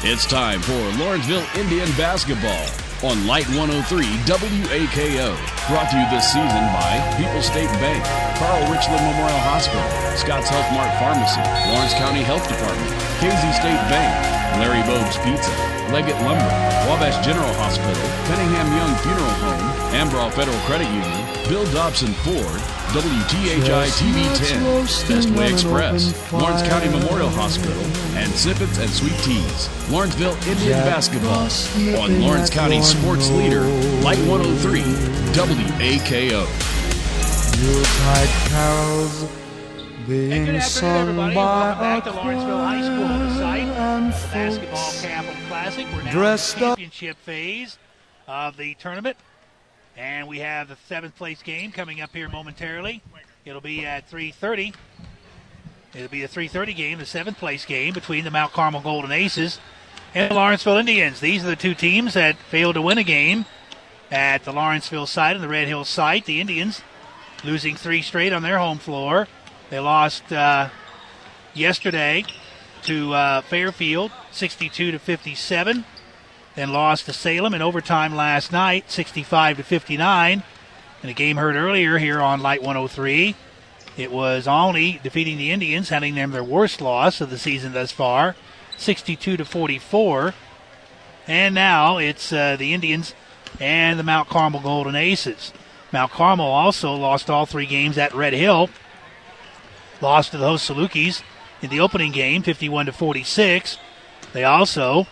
It's time for Lawrenceville Indian basketball on Light 103 WAKO. Brought to you this season by People's State Bank, Carl Richland Memorial Hospital, Scott's Health Mart Pharmacy, Lawrence County Health Department, Casey State Bank, Larry Bogue's Pizza, Leggett Lumber, Wabash General Hospital, Cunningham Young Funeral Home, Ambraw Federal Credit Union, Bill Dobson Ford, WGHI TV 10, Bestway Express, Lawrence County Memorial Hospital, and Sippets and Sweet Teas. Lawrenceville Indian basketball on Lawrence County Sports Leader, Light 103 WAKO. Yuletide carols being sung by welcome back to Lawrenceville High School, the site of the Basketball Capital Classic. We're now in the championship phase of the tournament, and we have the 7th place game coming up here momentarily. It'll be at 3:30. It'll be the 3:30 game, the 7th place game between the Mount Carmel Golden Aces and the Lawrenceville Indians. These are the two teams that failed to win a game at the Lawrenceville site and the Red Hills site. The Indians losing 3 straight on their home floor. They lost yesterday to Fairfield, 62-57. Then lost to Salem in overtime last night, 65-59. In a game heard earlier here on Light 103, it was Olney defeating the Indians, handing them their worst loss of the season thus far, 62-44. And now it's the Indians and the Mount Carmel Golden Aces. Mount Carmel also lost all 3 games at Red Hill. Lost to the host Salukis in the opening game, 51-46. They also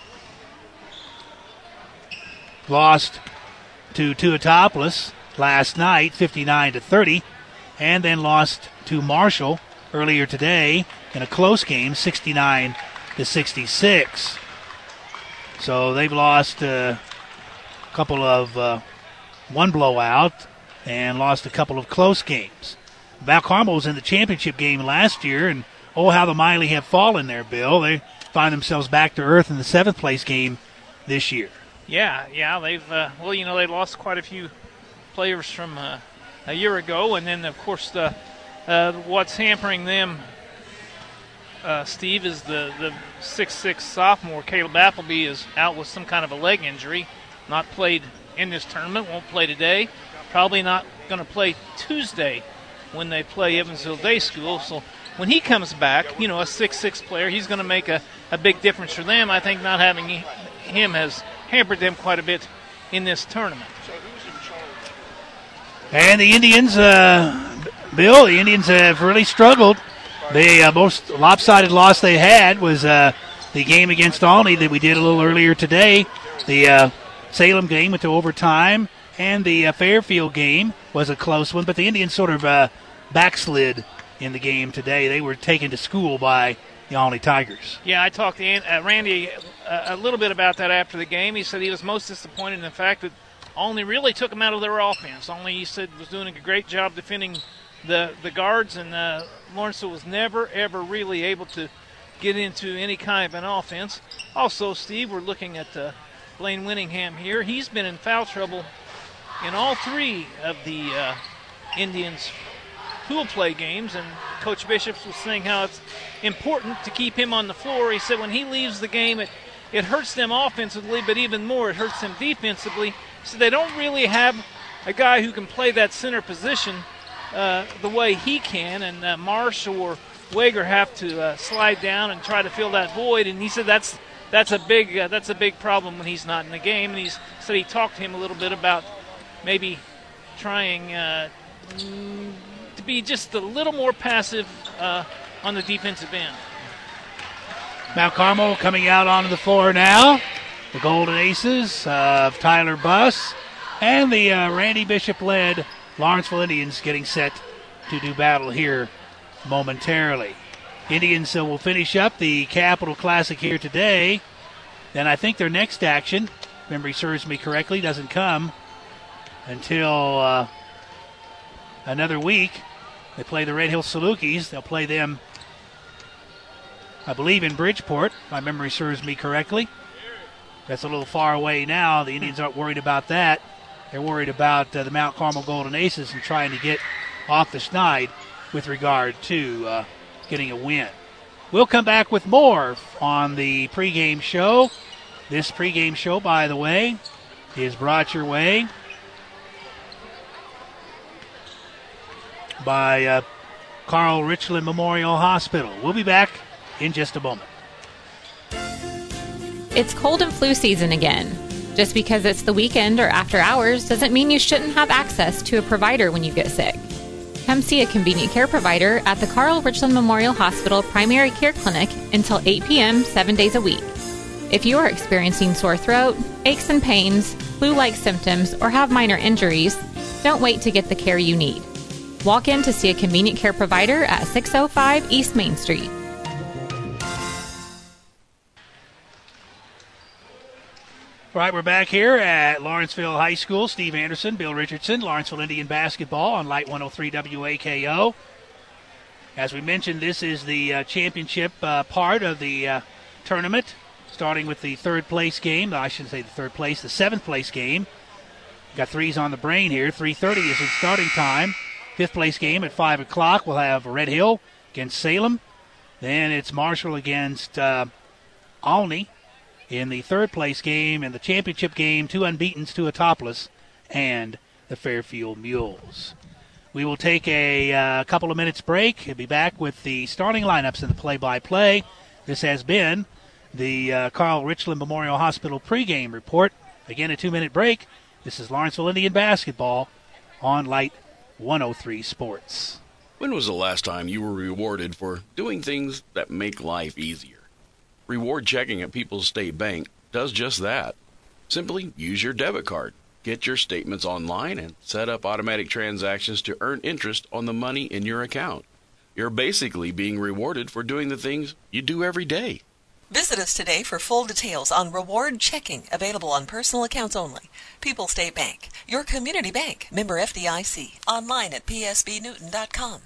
lost to Tuatopolis last night, 59-30, and then lost to Marshall earlier today in a close game, 69-66. So they've lost a couple of one blowout and lost a couple of close games. Mount Carmel was in the championship game last year, and how the Miley have fallen there, Bill. They find themselves back to earth in the 7th place game this year. Yeah, they've they lost quite a few players from a year ago, and then of course what's hampering them, Steve, is the 6'6" sophomore Caleb Appleby is out with some kind of a leg injury, not played in this tournament, won't play today, probably not going to play Tuesday when they play Evansville Day School. So when he comes back, a 6'6" player, he's going to make a big difference for them. I think not having him has hampered them quite a bit in this tournament. And the Indians, Bill, the Indians have really struggled. The most lopsided loss they had was the game against Olney that we did a little earlier today. The Salem game went to overtime, and the Fairfield game was a close one, but the Indians sort of backslid in the game today. They were taken to school by the Olney Tigers. Yeah, I talked to Randy a little bit about that after the game. He said he was most disappointed in the fact that Olney really took them out of their offense. Olney, he said, was doing a great job defending the guards, and Lawrenceville was never, ever really able to get into any kind of an offense. Also, Steve, we're looking at Blaine Winningham here. He's been in foul trouble in all 3 of the Indians' pool play games, and Coach Bishops was saying how it's important to keep him on the floor. He said when he leaves the game, it hurts them offensively, but even more, it hurts them defensively. So they don't really have a guy who can play that center position the way he can, and Marsh or Wager have to slide down and try to fill that void. And he said that's a big problem when he's not in the game. And he said he talked to him a little bit about maybe trying to be just a little more passive on the defensive end. Mount Carmel coming out onto the floor now. The Golden Aces of Tyler Buss and the Randy Bishop-led Lawrenceville Indians getting set to do battle here momentarily. Indians will finish up the Capital Classic here today. Then I think their next action, if memory serves me correctly, doesn't come until another week. They play the Red Hill Salukis. They'll play them, I believe, in Bridgeport, if my memory serves me correctly. That's a little far away now. The Indians aren't worried about that. They're worried about the Mount Carmel Golden Aces and trying to get off the schneid with regard to getting a win. We'll come back with more on the pregame show. This pregame show, by the way, is brought your way by Carl Richland Memorial Hospital. We'll be back in just a moment. It's cold and flu season again. Just because it's the weekend or after hours doesn't mean you shouldn't have access to a provider when you get sick. Come see a convenient care provider at the Carl Richland Memorial Hospital Primary Care Clinic until 8 p.m. 7 days a week. If you are experiencing sore throat, aches and pains, flu-like symptoms, or have minor injuries, don't wait to get the care you need. Walk in to see a convenient care provider at 605 East Main Street. All right, we're back here at Lawrenceville High School. Steve Anderson, Bill Richardson, Lawrenceville Indian basketball on Light 103 WAKO. As we mentioned, this is the championship part of the tournament, starting with the third place game. I shouldn't say the third place, the seventh place game. Got threes on the brain here. 3:30 is the starting time. Fifth place game at 5 o'clock. We'll have Red Hill against Salem. Then it's Marshall against Olney. In the third place game, in the championship game, 2 unbeatens, 2 topless, and the Fairfield Mules. We will take a couple of minutes break. We'll be back with the starting lineups and the play-by-play. This has been the Carl Richland Memorial Hospital pregame report. Again, a 2-minute break. This is Lawrenceville Indian basketball on Light 103 Sports. When was the last time you were rewarded for doing things that make life easier? Reward checking at People's State Bank does just that. Simply use your debit card, get your statements online, and set up automatic transactions to earn interest on the money in your account. You're basically being rewarded for doing the things you do every day. Visit us today for full details on reward checking, available on personal accounts only. People's State Bank, your community bank, member FDIC. Online at psbnewton.com.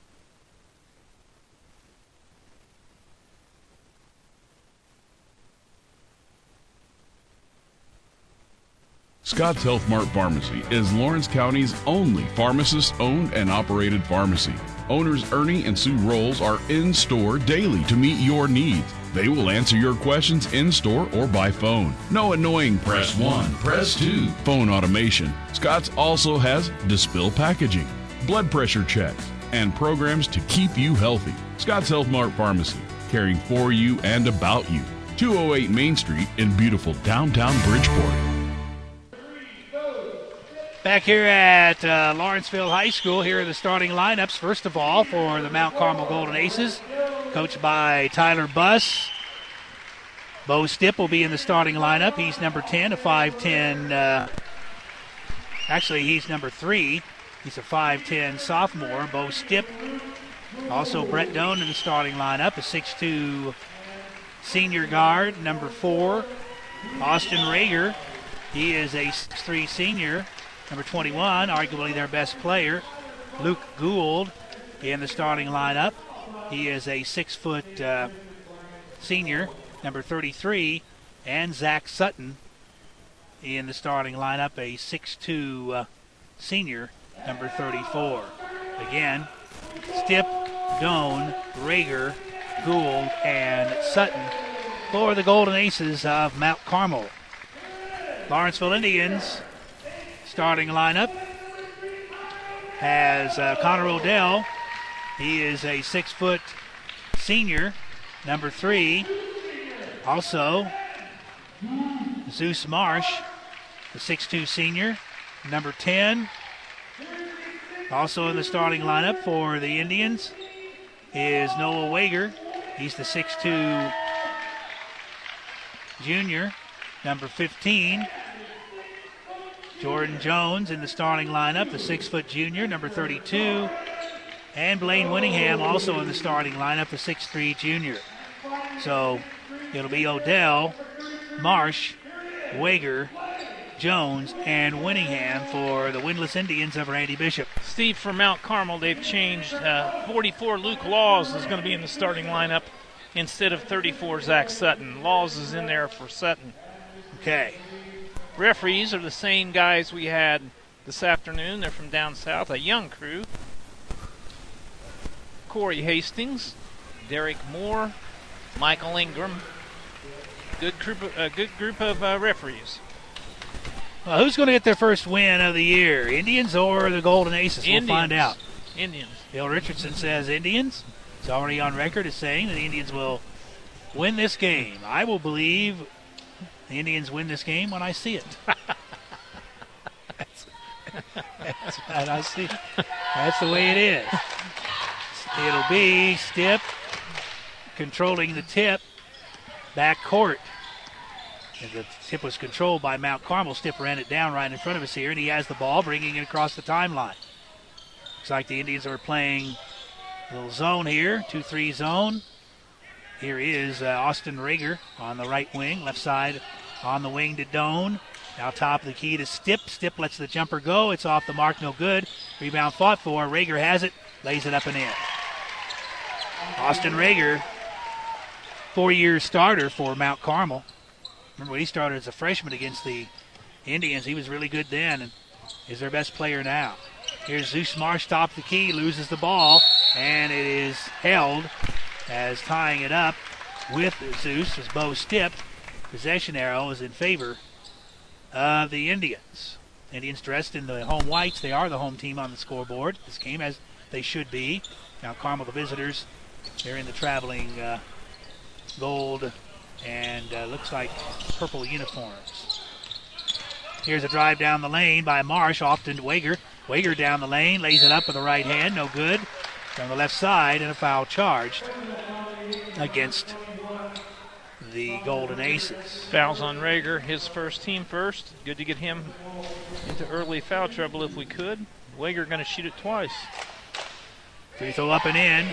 Scott's Health Mart Pharmacy is Lawrence County's only pharmacist-owned and operated pharmacy. Owners Ernie and Sue Rolls are in-store daily to meet your needs. They will answer your questions in-store or by phone. No annoying press 1, press 2 phone automation. Scott's also has Dispill packaging, blood pressure checks, and programs to keep you healthy. Scott's Health Mart Pharmacy, caring for you and about you. 208 Main Street in beautiful downtown Bridgeport. Back here at Lawrenceville High School, here are the starting lineups. First of all, for the Mount Carmel Golden Aces, coached by Tyler Buss. Bo Stipp will be in the starting lineup. He's number 10, a 5'10". Actually, he's number 3. He's a 5'10" sophomore. Bo Stipp. Also, Brett Doan in the starting lineup, a 6'2" senior guard, number 4. Austin Rager, he is a 6'3" senior. Number 21, arguably their best player, Luke Gould, in the starting lineup. He is a 6' senior, number 33, and Zach Sutton in the starting lineup, a 6'2" senior, number 34. Again, Stipp, Doan, Rager, Gould, and Sutton for the Golden Aces of Mount Carmel. Lawrenceville Indians starting lineup has Connor Odell. He is a 6' senior, number 3. Also, Zeus Marsh, the 6'2" senior, number 10. Also in the starting lineup for the Indians is Noah Wager. He's the 6'2" junior, number 15. Jordan Jones in the starting lineup, the 6' junior, number 32. And Blaine Winningham also in the starting lineup, the 6'3" junior. So it'll be Odell, Marsh, Wager, Jones, and Winningham for the winless Indians of Randy Bishop. Steve, for Mount Carmel, they've changed. 44 Luke Laws is going to be in the starting lineup instead of 34 Zach Sutton. Laws is in there for Sutton. Okay. Referees are the same guys we had this afternoon. They're from down south, a young crew. Corey Hastings, Derek Moore, Michael Ingram. Good group of referees. Well, who's going to get their first win of the year? Indians or the Golden Aces? Indians. We'll find out. Indians. Bill Richardson says Indians. He's already on record as saying that the Indians will win this game. I will believe the Indians win this game when I see it. That's what I see. That's the way it is. It'll be Stipp controlling the tip, back court. And the tip was controlled by Mount Carmel. Stipp ran it down right in front of us here, and he has the ball, bringing it across the timeline. Looks like the Indians are playing a little zone here, 2-3 zone. Here is Austin Rager on the right wing, left side on the wing to Doan. Now top of the key to Stipp. Stipp lets the jumper go. It's off the mark, no good. Rebound fought for. Rager has it, lays it up and in. Austin Rager, 4-year starter for Mount Carmel. Remember when he started as a freshman against the Indians, he was really good then and is their best player now. Here's Zeus Marsh, top of the key, loses the ball, and it is held as tying it up with Zeus as Bo Stipp. Possession arrow is in favor of the Indians. Indians dressed in the home whites. They are the home team on the scoreboard this game, as they should be. Now Carmel, the visitors, they're in the traveling gold and looks like purple uniforms. Here's a drive down the lane by Marsh, off to Wager. Wager down the lane, lays it up with the right hand, no good. From the left side, and a foul charged against the Golden Aces. Fouls on Rager, his first, team first. Good to get him into early foul trouble if we could. Wager going to shoot it twice. Free throw up and in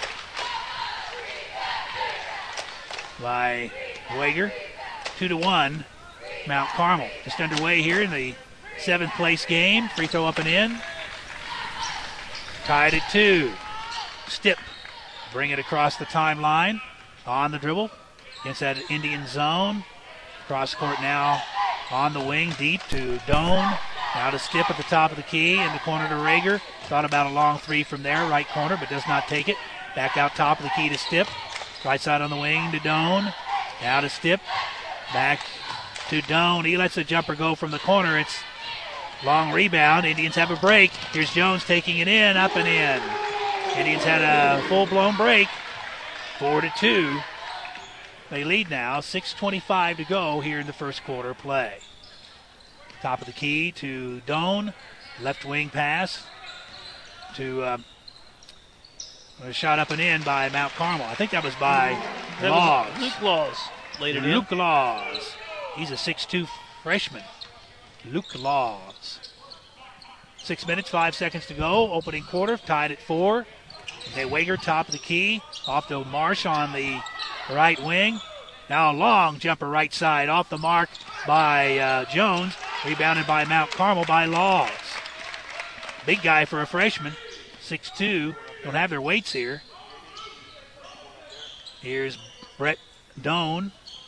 by Wager. 2-1, Mount Carmel. Just underway here in the 7th place game. Free throw up and in. Tied at 2. Stipp bring it across the timeline on the dribble against that Indian zone. Cross court now on the wing, deep to Doan. Now to Stipp at the top of the key, in the corner to Rager. Thought about a long three from there, right corner, but does not take it. Back out top of the key to Stipp. Right side on the wing to Doan. Now to Stipp. Back to Doan. He lets the jumper go from the corner. It's long rebound. Indians have a break. Here's Jones taking it in, up and in. Indians had a full-blown break. 4-2. They lead now. 6:25 to go here in the first quarter play. Top of the key to Doan. Left wing pass to a shot up and in by Mount Carmel. I think that was by Laws. Luke Laws laid it in. Luke Laws. He's a 6'2 freshman. Luke Laws. 6 minutes, 5 seconds to go. Opening quarter, tied at 4. Okay, Wager, top of the key. Off to Marsh on the right wing. Now a long jumper right side. Off the mark by Jones. Rebounded by Mount Carmel by Laws. Big guy for a freshman. 6'2". Don't have their weights here. Here's Brett Doan.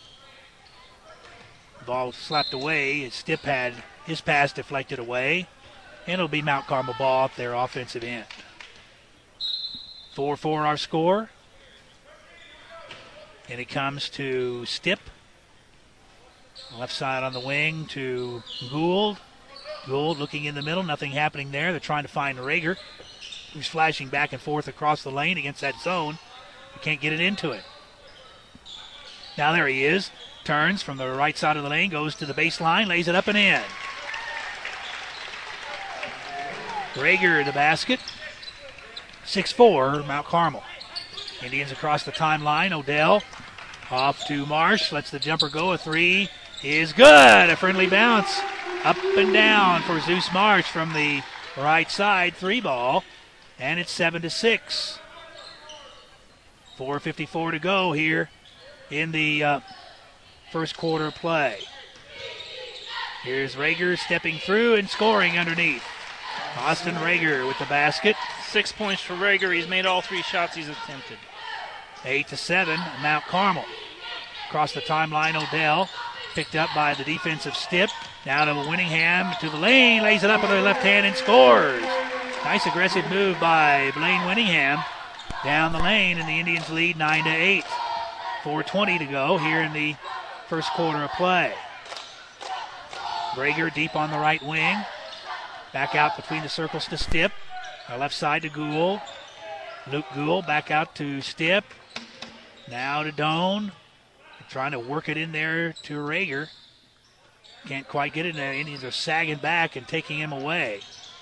Ball slapped away. Stipp had his pass deflected away. And it'll be Mount Carmel ball up their offensive end. 4-4 our score. And it comes to Stipp. Left side on the wing to Gould. Gould looking in the middle. Nothing happening there. They're trying to find Rager, who's flashing back and forth across the lane against that zone. They can't get it into it. Now there he is. Turns from the right side of the lane. Goes to the baseline. Lays it up and in. Rager the basket. 6-4, Mount Carmel. Indians across the timeline. Odell off to Marsh. Lets the jumper go. A three is good. A friendly bounce up and down for Zeus Marsh from the right side. 3 ball. And it's 7-6. 4:54 to go here in the first quarter play. Here's Rager stepping through and scoring underneath. Austin Rager with the basket. 6 points for Rager. He's made all 3 shots he's attempted. 8-7, Mount Carmel. Across the timeline, Odell. Picked up by the defensive Stipp. Now to Winningham to the lane. Lays it up with her left hand and scores. Nice aggressive move by Blaine Winningham down the lane, and the Indians lead 9-8. 4:20 to go here in the first quarter of play. Brager deep on the right wing. Back out between the circles to Stipp. Our left side to Gould. Luke Gould back out to Stipp. Now to Doan. Trying to work it in there to Rager. Can't quite get it in there. Indians are sagging back and taking him away.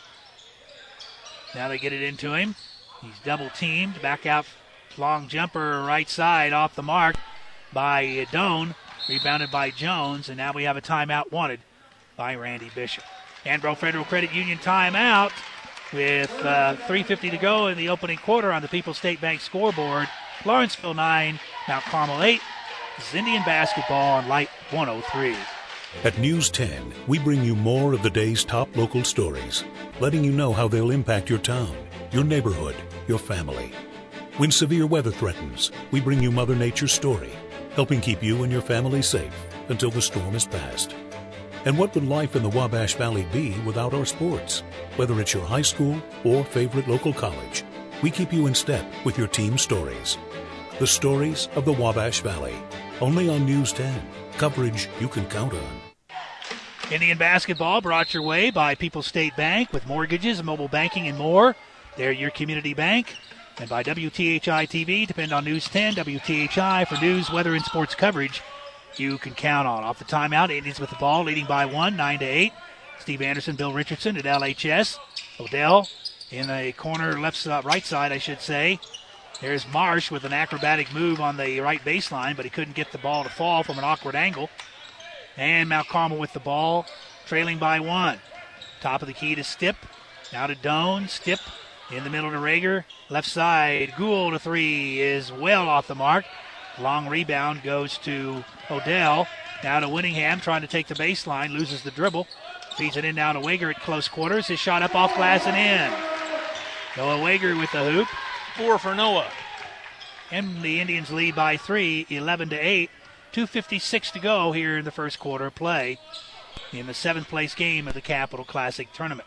Now they get it into him. He's double teamed. Back out. Long jumper right side off the mark by Doan. Rebounded by Jones. And now we have a timeout wanted by Randy Bishop. Hanbro Federal Credit Union timeout with 3:50 to go in the opening quarter on the People's State Bank scoreboard. Lawrenceville 9, Mount Carmel 8. This is Indian basketball on Light 103. At News 10, we bring you more of the day's top local stories, letting you know how they'll impact your town, your neighborhood, your family. When severe weather threatens, we bring you Mother Nature's story, helping keep you and your family safe until the storm is past. And what would life in the Wabash Valley be without our sports? Whether it's your high school or favorite local college, we keep you in step with your team stories. The stories of the Wabash Valley, only on News 10. Coverage you can count on. Indian basketball brought your way by People's State Bank with mortgages, mobile banking, and more. They're your community bank. And by WTHI TV, depend on News 10, WTHI for news, weather, and sports coverage you can count on. Off the timeout, Indians with the ball, leading by 1, 9-8. Steve Anderson, Bill Richardson at LHS. Odell in the corner, right side, I should say. There's Marsh with an acrobatic move on the right baseline, but he couldn't get the ball to fall from an awkward angle. And Mount Carmel with the ball, trailing by 1. Top of the key to Stipp. Now to Doan. Stipp in the middle to Rager. Left side, Gould, a 3 is well off the mark. Long rebound goes to Odell. Now to Winningham, trying to take the baseline, loses the dribble. Feeds it in now to Wager at close quarters. His shot up off glass and in. Noah Wager with the hoop. 4 for Noah. And the Indians lead by 3, 11-8. 2:56 to go here in the first quarter of play in the 7th place game of the Capital Classic Tournament.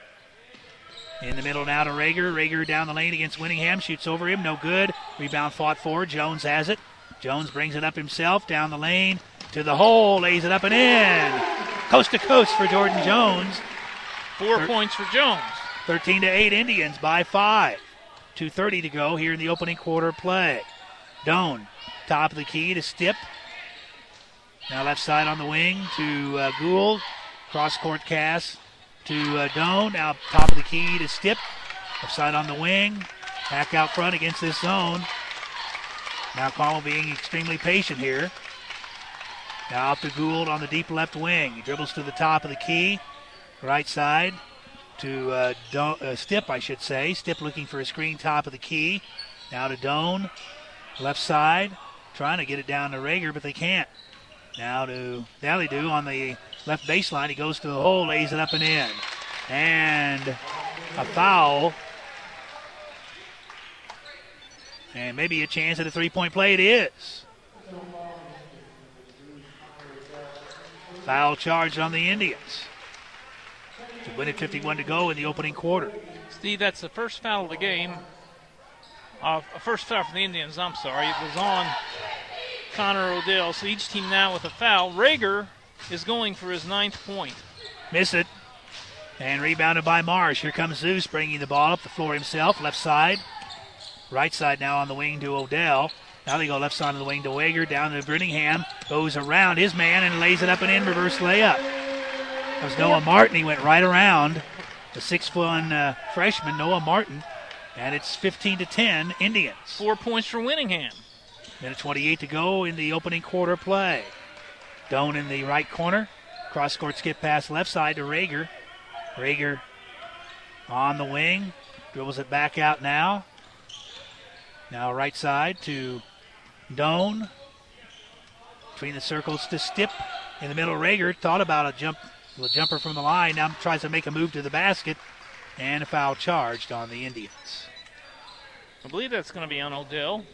In the middle now to Rager. Rager down the lane against Winningham. Shoots over him. No good. Rebound fought for. Jones has it. Jones brings it up himself. Down the lane to the hole. Lays it up and in. Coast to coast for Jordan Jones. 4 points for Jones. 13-8 Indians by 5. 2:30 to go here in the opening quarter of play. Doan, top of the key to Stipp. Now left side on the wing to Gould. Cross-court pass to Doan. Now top of the key to Stipp. Left side on the wing. Back out front against this zone. Now Carmel being extremely patient here. Now off to Gould on the deep left wing. He dribbles to the top of the key. Right side to Stipp, I should say. Stipp looking for a screen top of the key. Now to Doan. Left side. Trying to get it down to Rager, but they can't. Now to Dallidoo on the left baseline. He goes to the hole, lays it up and in. And a foul. And maybe a chance at a three-point play. It is. Foul charged on the Indians. To win it, 51 to go in the opening quarter. Steve, that's the first foul of the game. First foul for the Indians, I'm sorry. It was on Connor Odell. So each team now with a foul. Rager is going for his 9th point. Miss it. And rebounded by Marsh. Here comes Zeus bringing the ball up the floor himself. Left side. Right side now on the wing to Odell. Now they go left side of the wing to Wager. Down to Brittingham. Goes around his man and lays it up and in. Reverse layup. That was Noah Martin. He went right around the 6'1" freshman, Noah Martin. And it's 15-10 Indians. 4 points for Winningham. Minute 28 to go in the opening quarter play. Doan in the right corner. Cross-court skip pass left side to Rager. Rager on the wing. Dribbles it back out now. Now right side to Doan. Between the circles to Stipp. In the middle, Rager thought about a jumper from the line. Now tries to make a move to the basket. And a foul charged on the Indians. I believe that's going to be on Odell.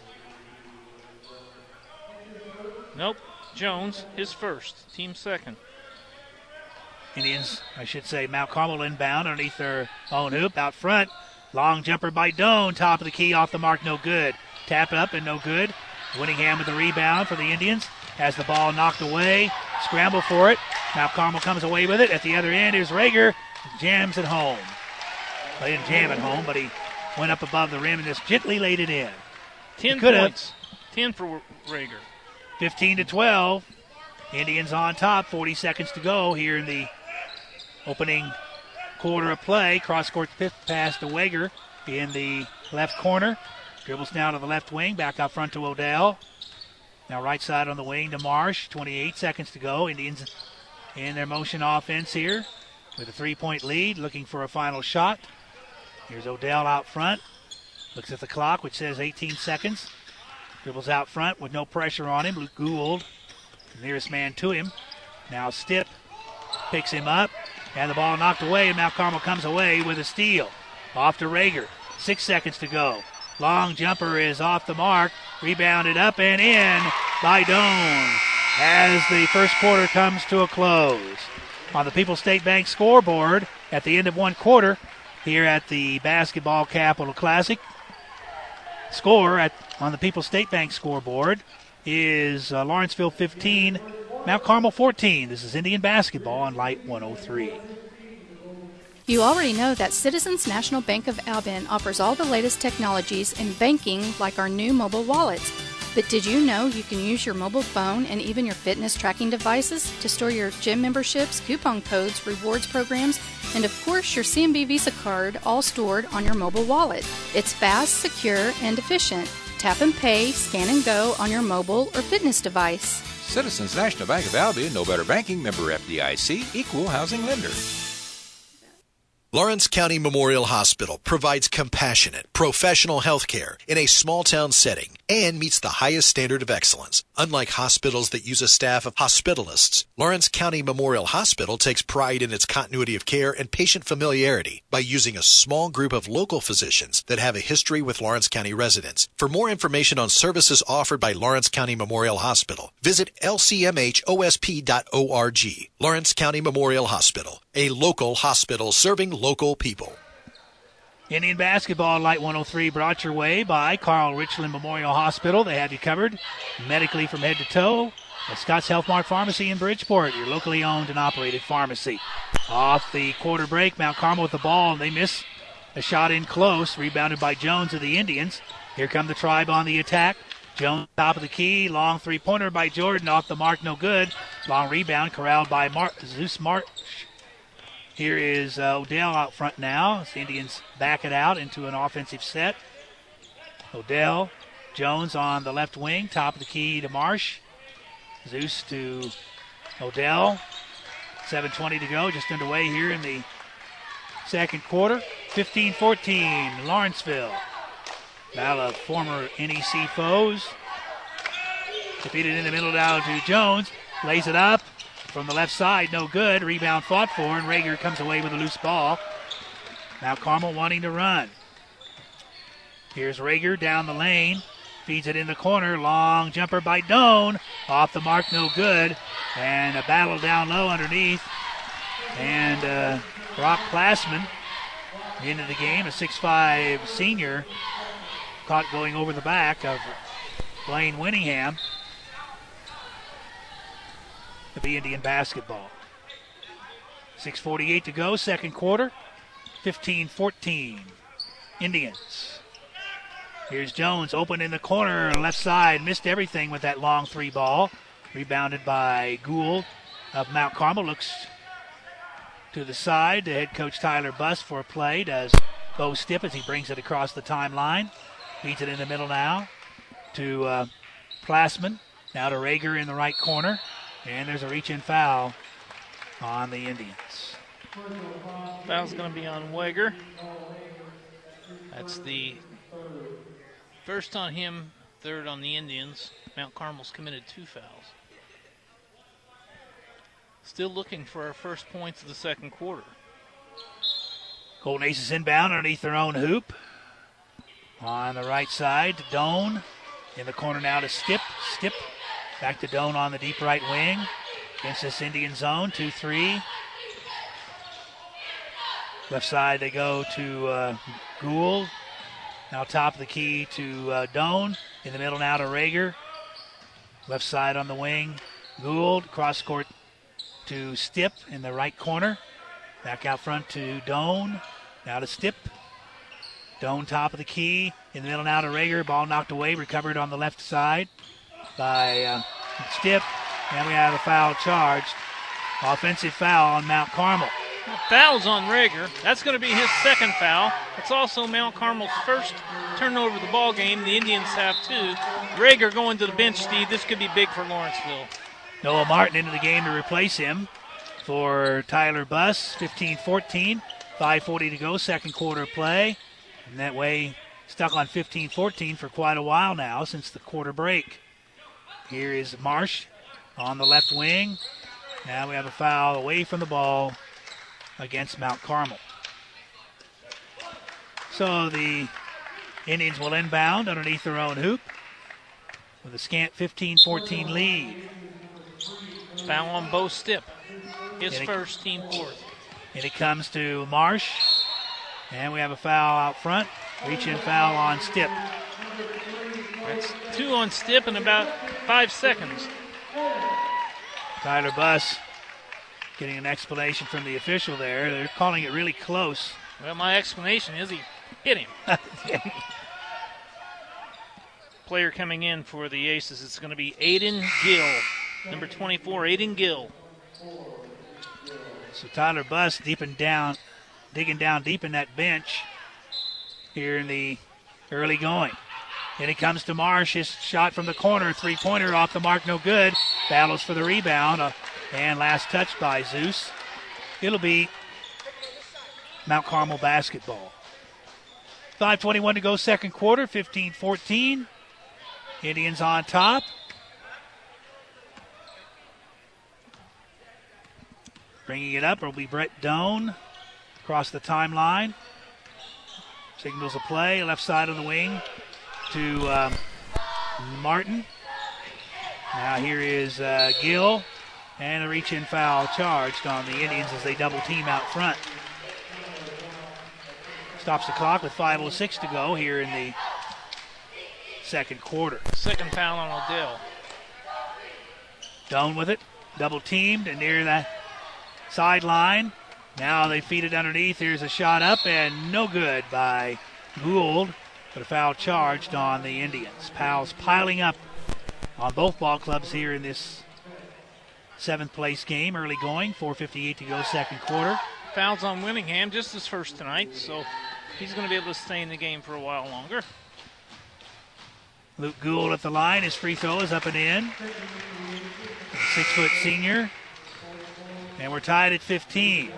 Nope. Jones, his first. Team second. Indians, I should say, Mount Carmel inbound underneath their own hoop. Out front, long jumper by Doan. Top of the key, off the mark, no good. Tap up and no good. Winningham with the rebound for the Indians. Has the ball knocked away. Scramble for it. Mount Carmel comes away with it. At the other end is Rager. Jams it home. Well, he didn't jam it home, but he went up above the rim and just gently laid it in. 10 points. 10 for Rager. 15-12. Indians on top. 40 seconds to go here in the opening quarter of play. Cross-court fifth pass to Wager in the left corner. Dribbles now to the left wing. Back out front to Odell. Now right side on the wing to Marsh. 28 seconds to go. Indians in their motion offense here with a 3-point lead, looking for a final shot. Here's Odell out front. Looks at the clock, which says 18 seconds. Dribbles out front with no pressure on him. Luke Gould, the nearest man to him. Now Stipp picks him up, and the ball knocked away, and Mount Carmel comes away with a steal. Off to Rager. 6 seconds to go. Long jumper is off the mark. Rebounded up and in by Doan as the first quarter comes to a close. On the People's State Bank scoreboard at the end of one quarter here at the Basketball Capital Classic, score on the People's State Bank scoreboard is Lawrenceville 15, Mount Carmel 14. This is Indian basketball on Light 103. You already know that Citizens National Bank of Albion offers all the latest technologies in banking, like our new mobile wallets. But did you know you can use your mobile phone and even your fitness tracking devices to store your gym memberships, coupon codes, rewards programs, and of course your CMB Visa card, all stored on your mobile wallet? It's fast, secure, and efficient. Tap and pay, scan and go on your mobile or fitness device. Citizens National Bank of Albion, no better banking, member FDIC, equal housing lender. Lawrence County Memorial Hospital provides compassionate, professional health care in a small-town setting and meets the highest standard of excellence. Unlike hospitals that use a staff of hospitalists, Lawrence County Memorial Hospital takes pride in its continuity of care and patient familiarity by using a small group of local physicians that have a history with Lawrence County residents. For more information on services offered by Lawrence County Memorial Hospital, visit lcmhosp.org. Lawrence County Memorial Hospital, a local hospital serving local people. Indian basketball, Light 103, brought your way by Carl Richland Memorial Hospital. They have you covered medically from head to toe. At Scott's Health Mart Pharmacy in Bridgeport, your locally owned and operated pharmacy. Off the quarter break, Mount Carmel with the ball, and they miss a shot in close, rebounded by Jones of the Indians. Here come the Tribe on the attack. Jones top of the key, long three-pointer by Jordan, off the mark, no good. Long rebound corralled by Zeus March. Here is Odell out front now. The Indians back it out into an offensive set. Odell, Jones on the left wing, top of the key to Marsh. Zeus to Odell. 7:20 to go, just underway here in the second quarter. 15-14, Lawrenceville. Battle of former NEC foes. Defeated in the middle down to Jones. Lays it up. From the left side, no good. Rebound fought for, and Rager comes away with a loose ball. Now Carmel wanting to run. Here's Rager down the lane. Feeds it in the corner. Long jumper by Doan. Off the mark, no good. And a battle down low underneath. And Brock Plassman into the game, a 6'5 senior, caught going over the back of Blaine Winningham. To be Indian basketball. 6:48 to go, second quarter. 15-14, Indians. Here's Jones, open in the corner, left side, missed everything with that long three ball. Rebounded by Gould of Mount Carmel. Looks to the side to head coach Tyler Buss for a play. Does Bo Stipp as he brings it across the timeline. Feeds it in the middle now to Plassman. Now to Rager in the right corner. And there's a reach-in foul on the Indians. Foul's going to be on Wager. That's the first on him, third on the Indians. Mount Carmel's committed 2 fouls. Still looking for our first points of the second quarter. Golden Aces inbound underneath their own hoop. On the right side to Doan. In the corner now to Stipp. Stipp back to Doan on the deep right wing. Against this Indian zone, 2-3. Left side they go to Gould. Now top of the key to Doan. In the middle now to Rager. Left side on the wing. Gould. Cross court to Stipp in the right corner. Back out front to Doan. Now to Stipp. Doan top of the key. In the middle now to Rager. Ball knocked away. Recovered on the left side by Stipp. And we have a foul charged. Offensive foul on Mount Carmel. Foul's on Rager. That's going to be his second foul. It's also Mount Carmel's first turnover of the ball game. The Indians have 2. Rager going to the bench, Steve. This could be big for Lawrenceville. Noah Martin into the game to replace him for Tyler Buss. 15-14. 5:40 to go, second quarter play. And that way stuck on 15-14 for quite a while now since the quarter break. Here is Marsh on the left wing. Now we have a foul away from the ball against Mount Carmel. So the Indians will inbound underneath their own hoop with a scant 15-14 lead. Foul on Bo Stipp. His first, team fourth. And it comes to Marsh. And we have a foul out front. Reach-in foul on Stipp. That's 2 on Stipp in about 5 seconds. Tyler Buss getting an explanation from the official there. They're calling it really close. Well, my explanation is he hit him. Player coming in for the Aces, it's going to be Aiden Gill, number 24, Aiden Gill. So Tyler Buss digging down deep in that bench here in the early going. Then it comes to Marsh. His shot from the corner, three-pointer off the mark, no good. Battles for the rebound, and last touch by Zeus. It'll be Mount Carmel basketball. 5:21 to go, second quarter, 15-14. Indians on top. Bringing it up will be Brett Doan across the timeline. Signals a play, left side of the wing to Martin. Now here is Gill, and a reach-in foul charged on the Indians as they double team out front. Stops the clock with 5:06 to go here in the second quarter. Second foul on Odell. Doan with it, double teamed and near the sideline. Now they feed it underneath. Here's a shot up and no good by Gould, but a foul charged on the Indians. Fouls piling up on both ball clubs here in this seventh place game. Early going, 4:58 to go, second quarter. Fouls on Winningham, just his first tonight, so he's going to be able to stay in the game for a while longer. Luke Gould at the line. His free throw is up and in. 6-foot senior. And we're tied at 15.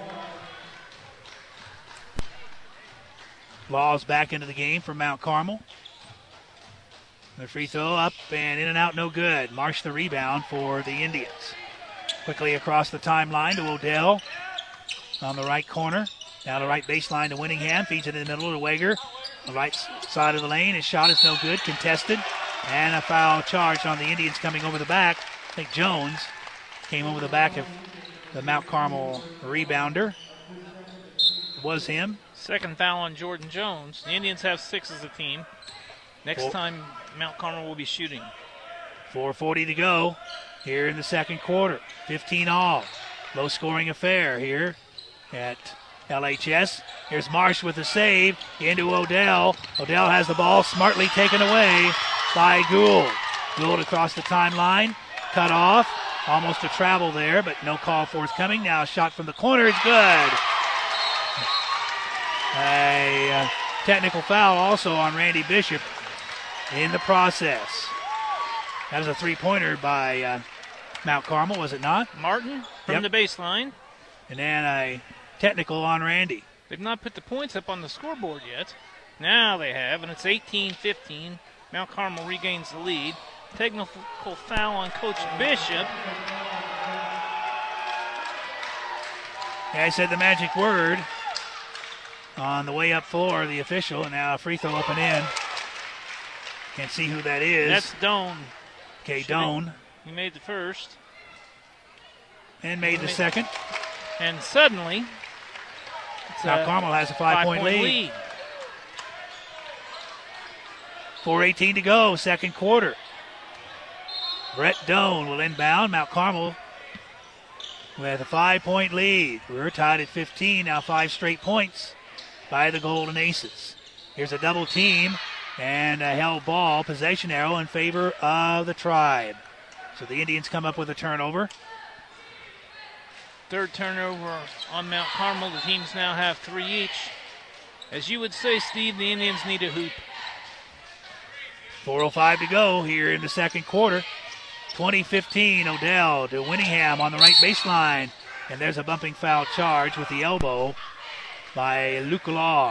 Laws back into the game for Mount Carmel. The free throw up and in and out, no good. Marsh the rebound for the Indians. Quickly across the timeline to Odell on the right corner. Down the right baseline to Winningham. Feeds it in the middle to Wager. The right side of the lane. His shot is no good. Contested. And a foul charged on the Indians coming over the back. I think Jones came over the back of the Mount Carmel rebounder. It was him. Second foul on Jordan Jones. The Indians have 6 as a team. Next time, Mount Carmel will be shooting. 4:40 to go here in the second quarter. 15 all. Low scoring affair here at LHS. Here's Marsh with the save into Odell. Odell has the ball smartly taken away by Gould. Gould across the timeline. Cut off. Almost a travel there, but no call forthcoming. Now a shot from the corner is good. A technical foul also on Randy Bishop in the process. That was a three-pointer by Mount Carmel, was it not? Martin from the baseline. And then a technical on Randy. They've not put the points up on the scoreboard yet. Now they have, and it's 18-15. Mount Carmel regains the lead. Technical foul on Coach Bishop. Yeah, I said the magic word on the way up for the official, and now a free throw up and in. Can't see who that is. That's Doan. Okay, Doan. He made the first. And made the second. And suddenly, Mount Carmel has a 5-point lead. 4:18 to go, second quarter. Brett Doan will inbound. Mount Carmel with a 5-point lead. We're tied at 15, now 5 straight points by the Golden Aces. Here's a double team and a held ball, possession arrow in favor of the Tribe. So the Indians come up with a turnover. Third turnover on Mount Carmel. The teams now have 3 each. As you would say, Steve, the Indians need a hoop. 4:05 to go here in the second quarter. 20-15, Odell to Winningham on the right baseline. And there's a bumping foul charge with the elbow by Luke Laws.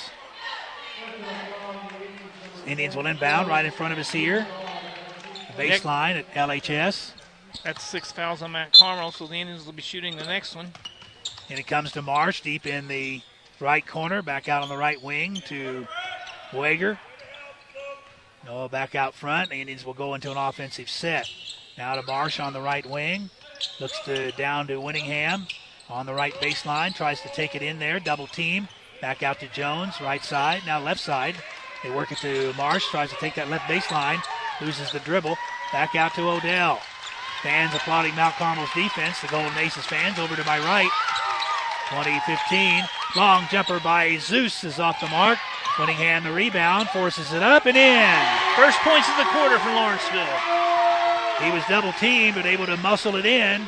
Indians will inbound right in front of us here. Baseline at LHS. That's 6 fouls on Mount Carmel, so the Indians will be shooting the next one. And it comes to Marsh deep in the right corner, back out on the right wing to Wager. No, back out front. The Indians will go into an offensive set. Now to Marsh on the right wing. Looks down to Winningham on the right baseline. Tries to take it in there. Double team. Back out to Jones. Right side. Now left side. They work it to Marsh. Tries to take that left baseline. Loses the dribble. Back out to Odell. Fans applauding Mount Carmel's defense. The Golden Aces fans over to my right. 20-15. Long jumper by Zeus is off the mark. Winningham the rebound. Forces it up and in. First points of the quarter for Lawrenceville. He was double teamed but able to muscle it in.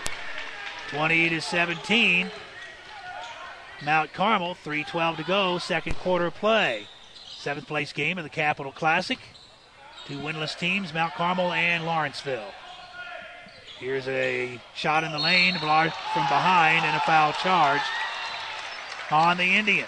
20-17. Mount Carmel, 3:12 to go, second quarter play. 7th place game of the Capital Classic. 2 winless teams, Mount Carmel and Lawrenceville. Here's a shot in the lane, blocked from behind, and a foul charge on the Indians.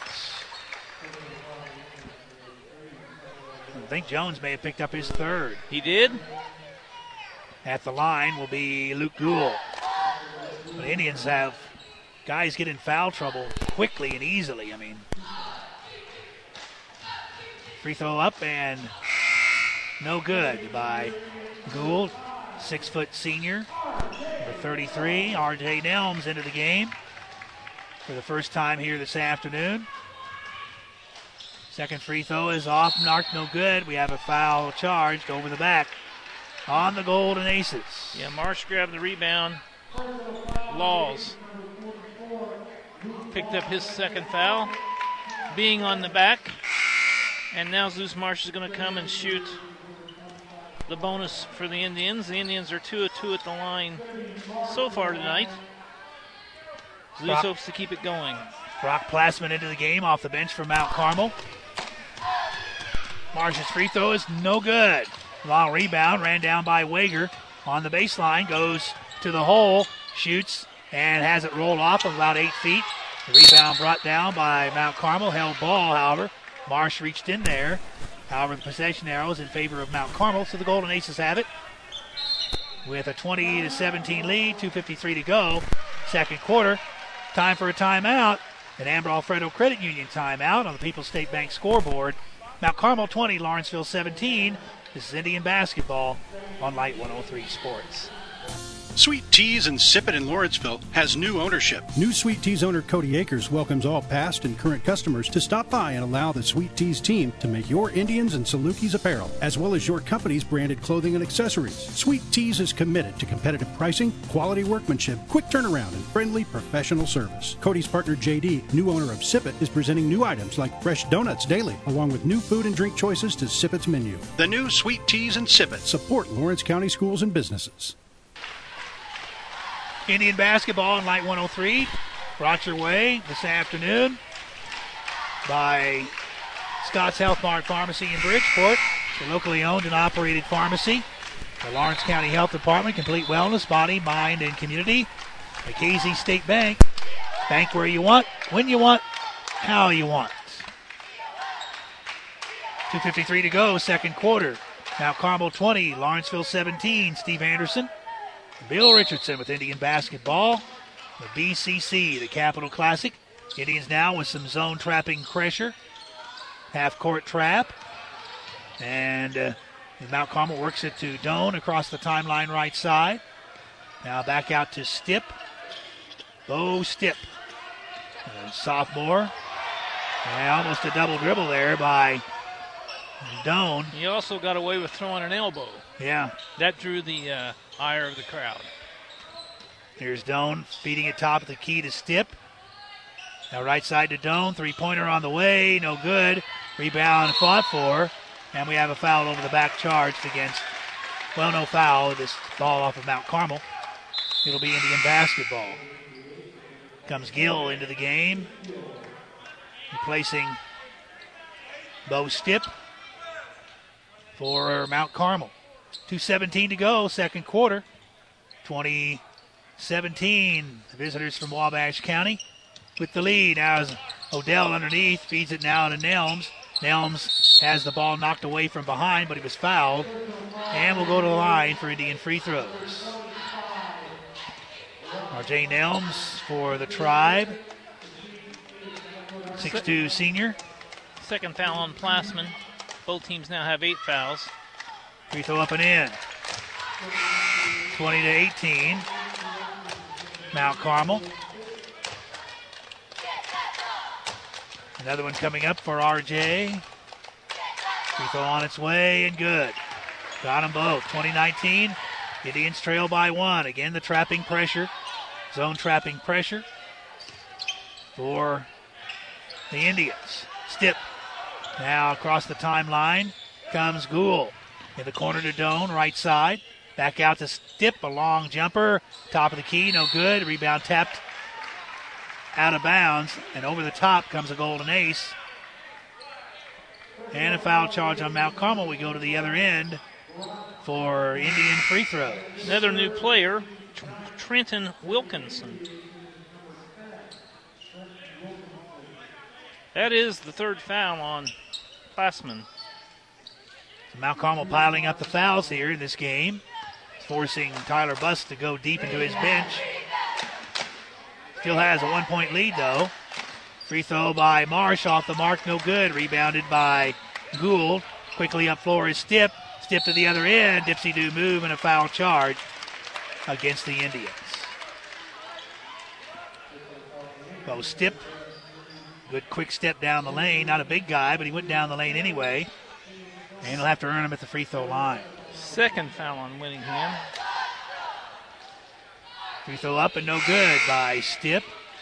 I think Jones may have picked up his third. He did. At the line will be Luke Gould. The Indians have guys get in foul trouble quickly and easily. I mean, free throw up and no good by Gould. 6-foot senior, number 33. R.J. Nelms into the game for the first time here this afternoon. Second free throw is off, marked no good. We have a foul charged over the back on the Golden Aces. Yeah, Marsh grabbed the rebound. Laws picked up his second foul, being on the back. And now Zeus Marsh is going to come and shoot the bonus for the Indians. The Indians are 2 of 2 at the line so far tonight. Zeus hopes to keep it going. Brock Plassman into the game off the bench for Mount Carmel. Marsh's free throw is no good. Long rebound, ran down by Wager on the baseline, goes to the hole, shoots, and has it rolled off of about 8 feet. The rebound brought down by Mount Carmel, held ball, however. Marsh reached in there. However, the possession arrow is in favor of Mount Carmel, so the Golden Aces have it. With a 20-17 lead, 2:53 to go, second quarter. Time for a timeout. An Amber Alfredo Credit Union timeout on the People's State Bank scoreboard. Mount Carmel 20, Lawrenceville 17. This is Indian basketball on Light 103 Sports. Sweet Teas and Sip It in Lawrenceville has new ownership. New Sweet Teas owner Cody Akers welcomes all past and current customers to stop by and allow the Sweet Teas team to make your Indians and Salukis apparel, as well as your company's branded clothing and accessories. Sweet Teas is committed to competitive pricing, quality workmanship, quick turnaround, and friendly professional service. Cody's partner JD, new owner of Sip It, is presenting new items like fresh donuts daily, along with new food and drink choices to Sip It's menu. The new Sweet Teas and Sip It. Support Lawrence County schools and businesses. Indian basketball in Light 103 brought your way this afternoon by Scott's Health Mart Pharmacy in Bridgeport, the locally owned and operated pharmacy. The Lawrence County Health Department, complete wellness, body, mind, and community. The KZ State Bank, bank where you want, when you want, how you want. 2:53 to go, second quarter. Mount Carmel 20, Lawrenceville 17. Steve Anderson, Bill Richardson with Indian basketball. The BCC, the Capital Classic. Indians now with some zone trapping pressure. Half-court trap. And Mount Carmel works it to Doan across the timeline right side. Now back out to Stipp. Bo Stipp, sophomore. And almost a double dribble there by Doan. He also got away with throwing an elbow. Yeah. That drew the ire of the crowd. Here's Doan feeding it top of the key to Stipp. Now right side to Doan. Three-pointer on the way. No good. Rebound fought for. And we have a foul over the back charged against, well, no foul. This ball off of Mount Carmel. It'll be Indian basketball. Comes Gill into the game, replacing Bo Stipp for Mount Carmel. 2:17 to go, second quarter. 2017, the visitors from Wabash County with the lead. Now is Odell underneath, feeds it now to Nelms. Nelms has the ball knocked away from behind, but he was fouled. And will go to the line for Indian free throws. R.J. Nelms for the Tribe. 6'2" senior. Second foul on Plassman. Both teams now have 8 fouls. Free throw up and in. 20-18. Mount Carmel. Another one coming up for R.J. Free throw on its way and good. Got them both. 2019. Indians trail by 1. Again, the trapping pressure. Zone trapping pressure for the Indians. Stipp now across the timeline comes Gould. In the corner to Doan, right side. Back out to Stipp, a long jumper. Top of the key, no good. Rebound tapped out of bounds. And over the top comes a golden ace. And a foul charge on Mount Carmel. We go to the other end for Indian free throws. Another new player, Trenton Wilkinson. That is the third foul on Plassman. So Mount Carmel piling up the fouls here in this game, forcing Tyler Buss to go deep into his bench. Still has a 1-point lead, though. Free throw by Marsh off the mark, no good. Rebounded by Gould. Quickly up floor is Stipp. Stipp to the other end. Dipsy-do move and a foul charge against the Indians. Bo Stipp, good quick step down the lane. Not a big guy, but he went down the lane anyway. And he'll have to earn him at the free throw line. Second foul on Winningham. Free throw up and no good by Stipp.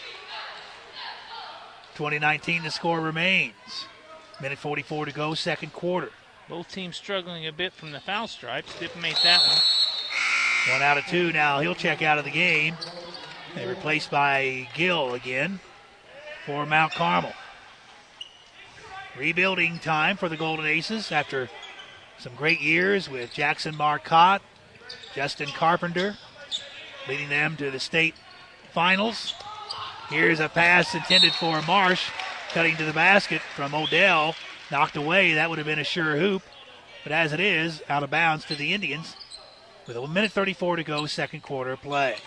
2019, the score remains. Minute 44 to go, second quarter. Both teams struggling a bit from the foul stripe. Stipp made that one. 1 out of 2 now. He'll check out of the game. And replaced by Gill again for Mount Carmel. Rebuilding time for the Golden Aces after some great years with Jackson Marcotte, Justin Carpenter, leading them to the state finals. Here's a pass intended for Marsh, cutting to the basket from Odell. Knocked away. That would have been a sure hoop. But as it is, out of bounds to the Indians with 1 minute 34 to go, second quarter play.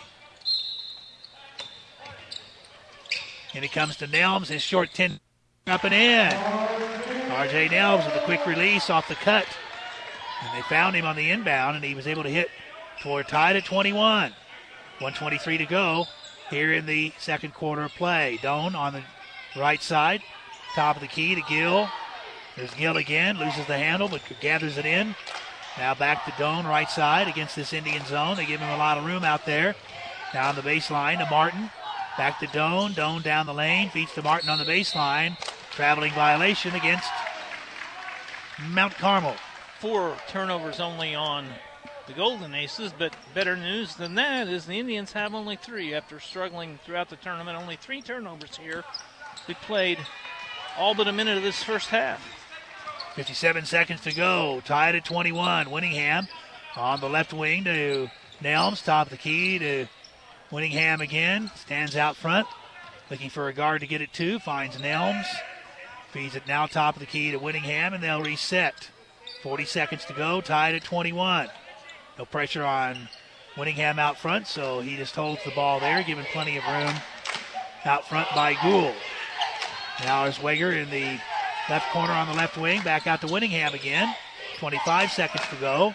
And it comes to Nelms, his short 10 up and in. R.J. Nelms with a quick release off the cut. And they found him on the inbound, and he was able to hit toward tied at 21. 1:23 to go here in the second quarter of play. Doan on the right side, top of the key to Gill. There's Gill again, loses the handle, but gathers it in. Now back to Doan, right side against this Indian zone. They give him a lot of room out there. Down the baseline to Martin. Back to Doan. Doan down the lane, feeds to Martin on the baseline. Traveling violation against Mount Carmel. 4 turnovers only on the Golden Aces, but better news than that is the Indians have only 3 after struggling throughout the tournament. Only 3 turnovers here. We played all but a minute of this first half. 57 seconds to go. Tied at 21. Winningham on the left wing to Nelms. Top of the key to Winningham again. Stands out front. Looking for a guard to get it to. Finds Nelms. Feeds it now top of the key to Winningham, and they'll reset. 40 seconds to go. Tied at 21. No pressure on Winningham out front, so he just holds the ball there, given plenty of room out front by Gould. Now is Weger in the left corner on the left wing. Back out to Winningham again. 25 seconds to go.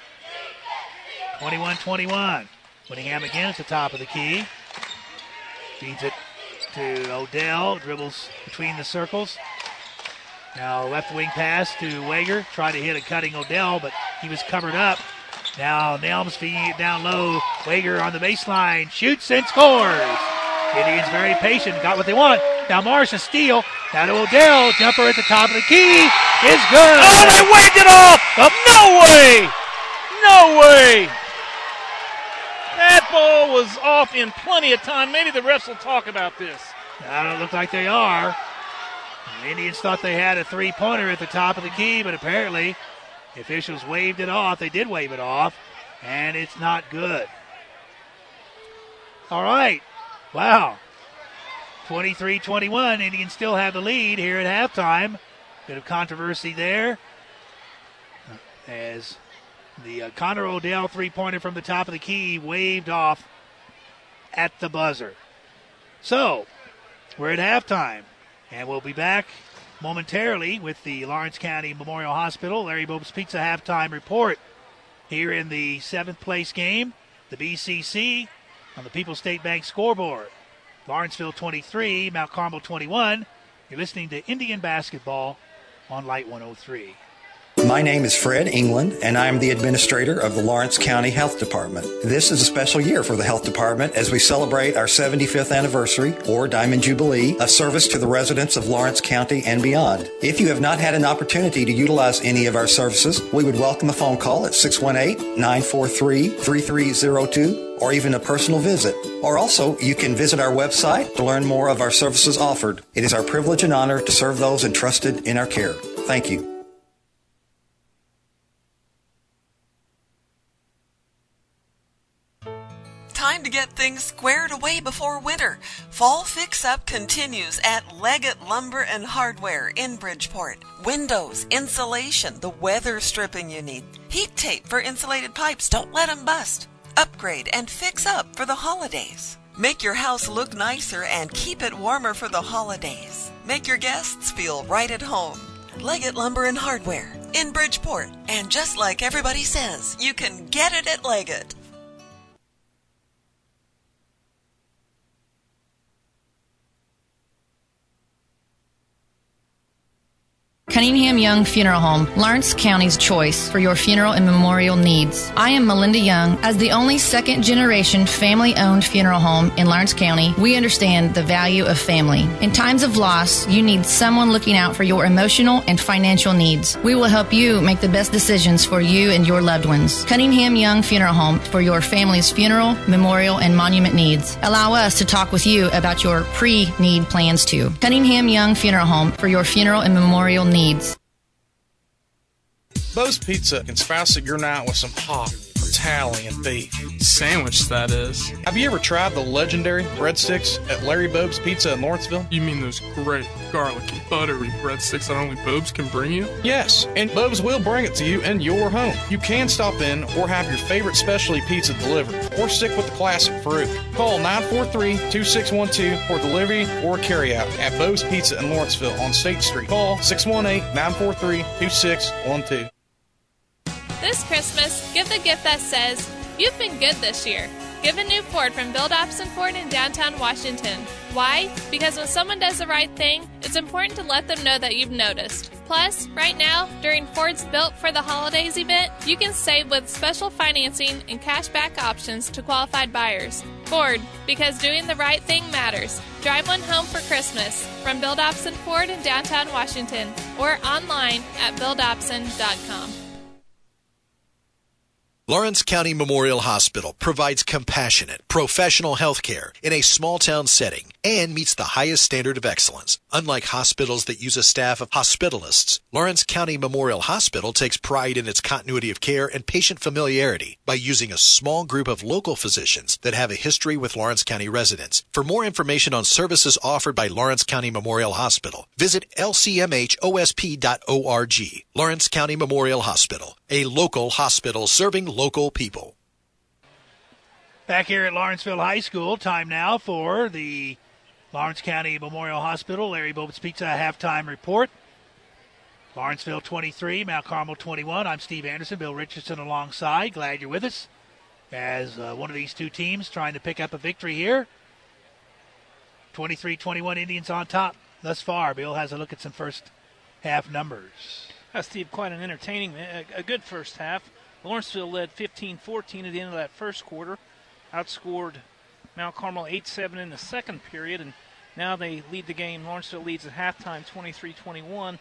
21-21. Winningham again at the top of the key. Feeds it to Odell. Dribbles between the circles. Now left wing pass to Wager. Tried to hit a cutting Odell, but he was covered up. Now Nelms feeding it down low. Wager on the baseline. Shoots and scores. Indians very patient. Got what they want. Now Marsh a steal. Now to Odell. Jumper at the top of the key. Is good. Oh, they waved it off. No way. No way. That ball was off in plenty of time. Maybe the refs will talk about this. I don't look like they are. The Indians thought they had a three-pointer at the top of the key, but apparently the officials waved it off. They did wave it off, and it's not good. All right. Wow. 23-21. Indians still have the lead here at halftime. Bit of controversy there as the Connor Odell three-pointer from the top of the key waved off at the buzzer. So, we're at halftime, and we'll be back momentarily with the Lawrence County Memorial Hospital Larry Bob's Pizza halftime report here in the 7th place game, the BCC, on the People's State Bank scoreboard. Lawrenceville 23, Mount Carmel 21. You're listening to Indian Basketball on Light 103. My name is Fred England, and I am the administrator of the Lawrence County Health Department. This is a special year for the Health Department as we celebrate our 75th anniversary, or Diamond Jubilee, a service to the residents of Lawrence County and beyond. If you have not had an opportunity to utilize any of our services, we would welcome a phone call at 618-943-3302 or even a personal visit. Or also, you can visit our website to learn more of our services offered. It is our privilege and honor to serve those entrusted in our care. Thank you. Time to get things squared away before winter. Fall fix-up continues at Leggett Lumber and Hardware in Bridgeport. Windows, insulation, the weather stripping you need. Heat tape for insulated pipes. Don't let them bust. Upgrade and fix up for the holidays. Make your house look nicer and keep it warmer for the holidays. Make your guests feel right at home. Leggett Lumber and Hardware in Bridgeport. And just like everybody says, you can get it at Leggett. Cunningham Young Funeral Home, Lawrence County's choice for your funeral and memorial needs. I am Melinda Young. As the only second-generation family-owned funeral home in Lawrence County, we understand the value of family. In times of loss, you need someone looking out for your emotional and financial needs. We will help you make the best decisions for you and your loved ones. Cunningham Young Funeral Home for your family's funeral, memorial, and monument needs. Allow us to talk with you about your pre-need plans too. Cunningham Young Funeral Home for your funeral and memorial needs. Bo's Pizza can spice up your night with some hot Italian beef. Sandwich, that is. Have you ever tried the legendary breadsticks at Larry Bob's Pizza in Lawrenceville? You mean those great, garlicky, buttery breadsticks that only Bob's can bring you? Yes, and Bob's will bring it to you in your home. You can stop in or have your favorite specialty pizza delivered, or stick with the classic fruit. Call 943-2612 for delivery or carryout at Bob's Pizza in Lawrenceville on State Street. Call 618-943-2612. This Christmas, give the gift that says, you've been good this year. Give a new Ford from Bill Dobson Ford in downtown Washington. Why? Because when someone does the right thing, it's important to let them know that you've noticed. Plus, right now, during Ford's Built for the Holidays event, you can save with special financing and cashback options to qualified buyers. Ford, because doing the right thing matters. Drive one home for Christmas from Bill Dobson Ford in downtown Washington or online at BillDobson.com. Lawrence County Memorial Hospital provides compassionate, professional health care in a small-town setting and meets the highest standard of excellence. Unlike hospitals that use a staff of hospitalists, Lawrence County Memorial Hospital takes pride in its continuity of care and patient familiarity by using a small group of local physicians that have a history with Lawrence County residents. For more information on services offered by Lawrence County Memorial Hospital, visit lcmhosp.org. Lawrence County Memorial Hospital, a local hospital serving local people. Back here at Lawrenceville High School, time now for the Lawrence County Memorial Hospital Larry Bob's Pizza halftime report. Lawrenceville 23, Mount Carmel 21. I'm Steve Anderson, Bill Richardson alongside. Glad you're with us as one of these two teams trying to pick up a victory here. 23-21 Indians on top thus far. Bill has a look at some first half numbers. Steve, quite an entertaining, a good first half. Lawrenceville led 15-14 at the end of that first quarter, outscored Mount Carmel 8-7 in the second period, and now they lead the game. Lawrenceville leads at halftime 23-21.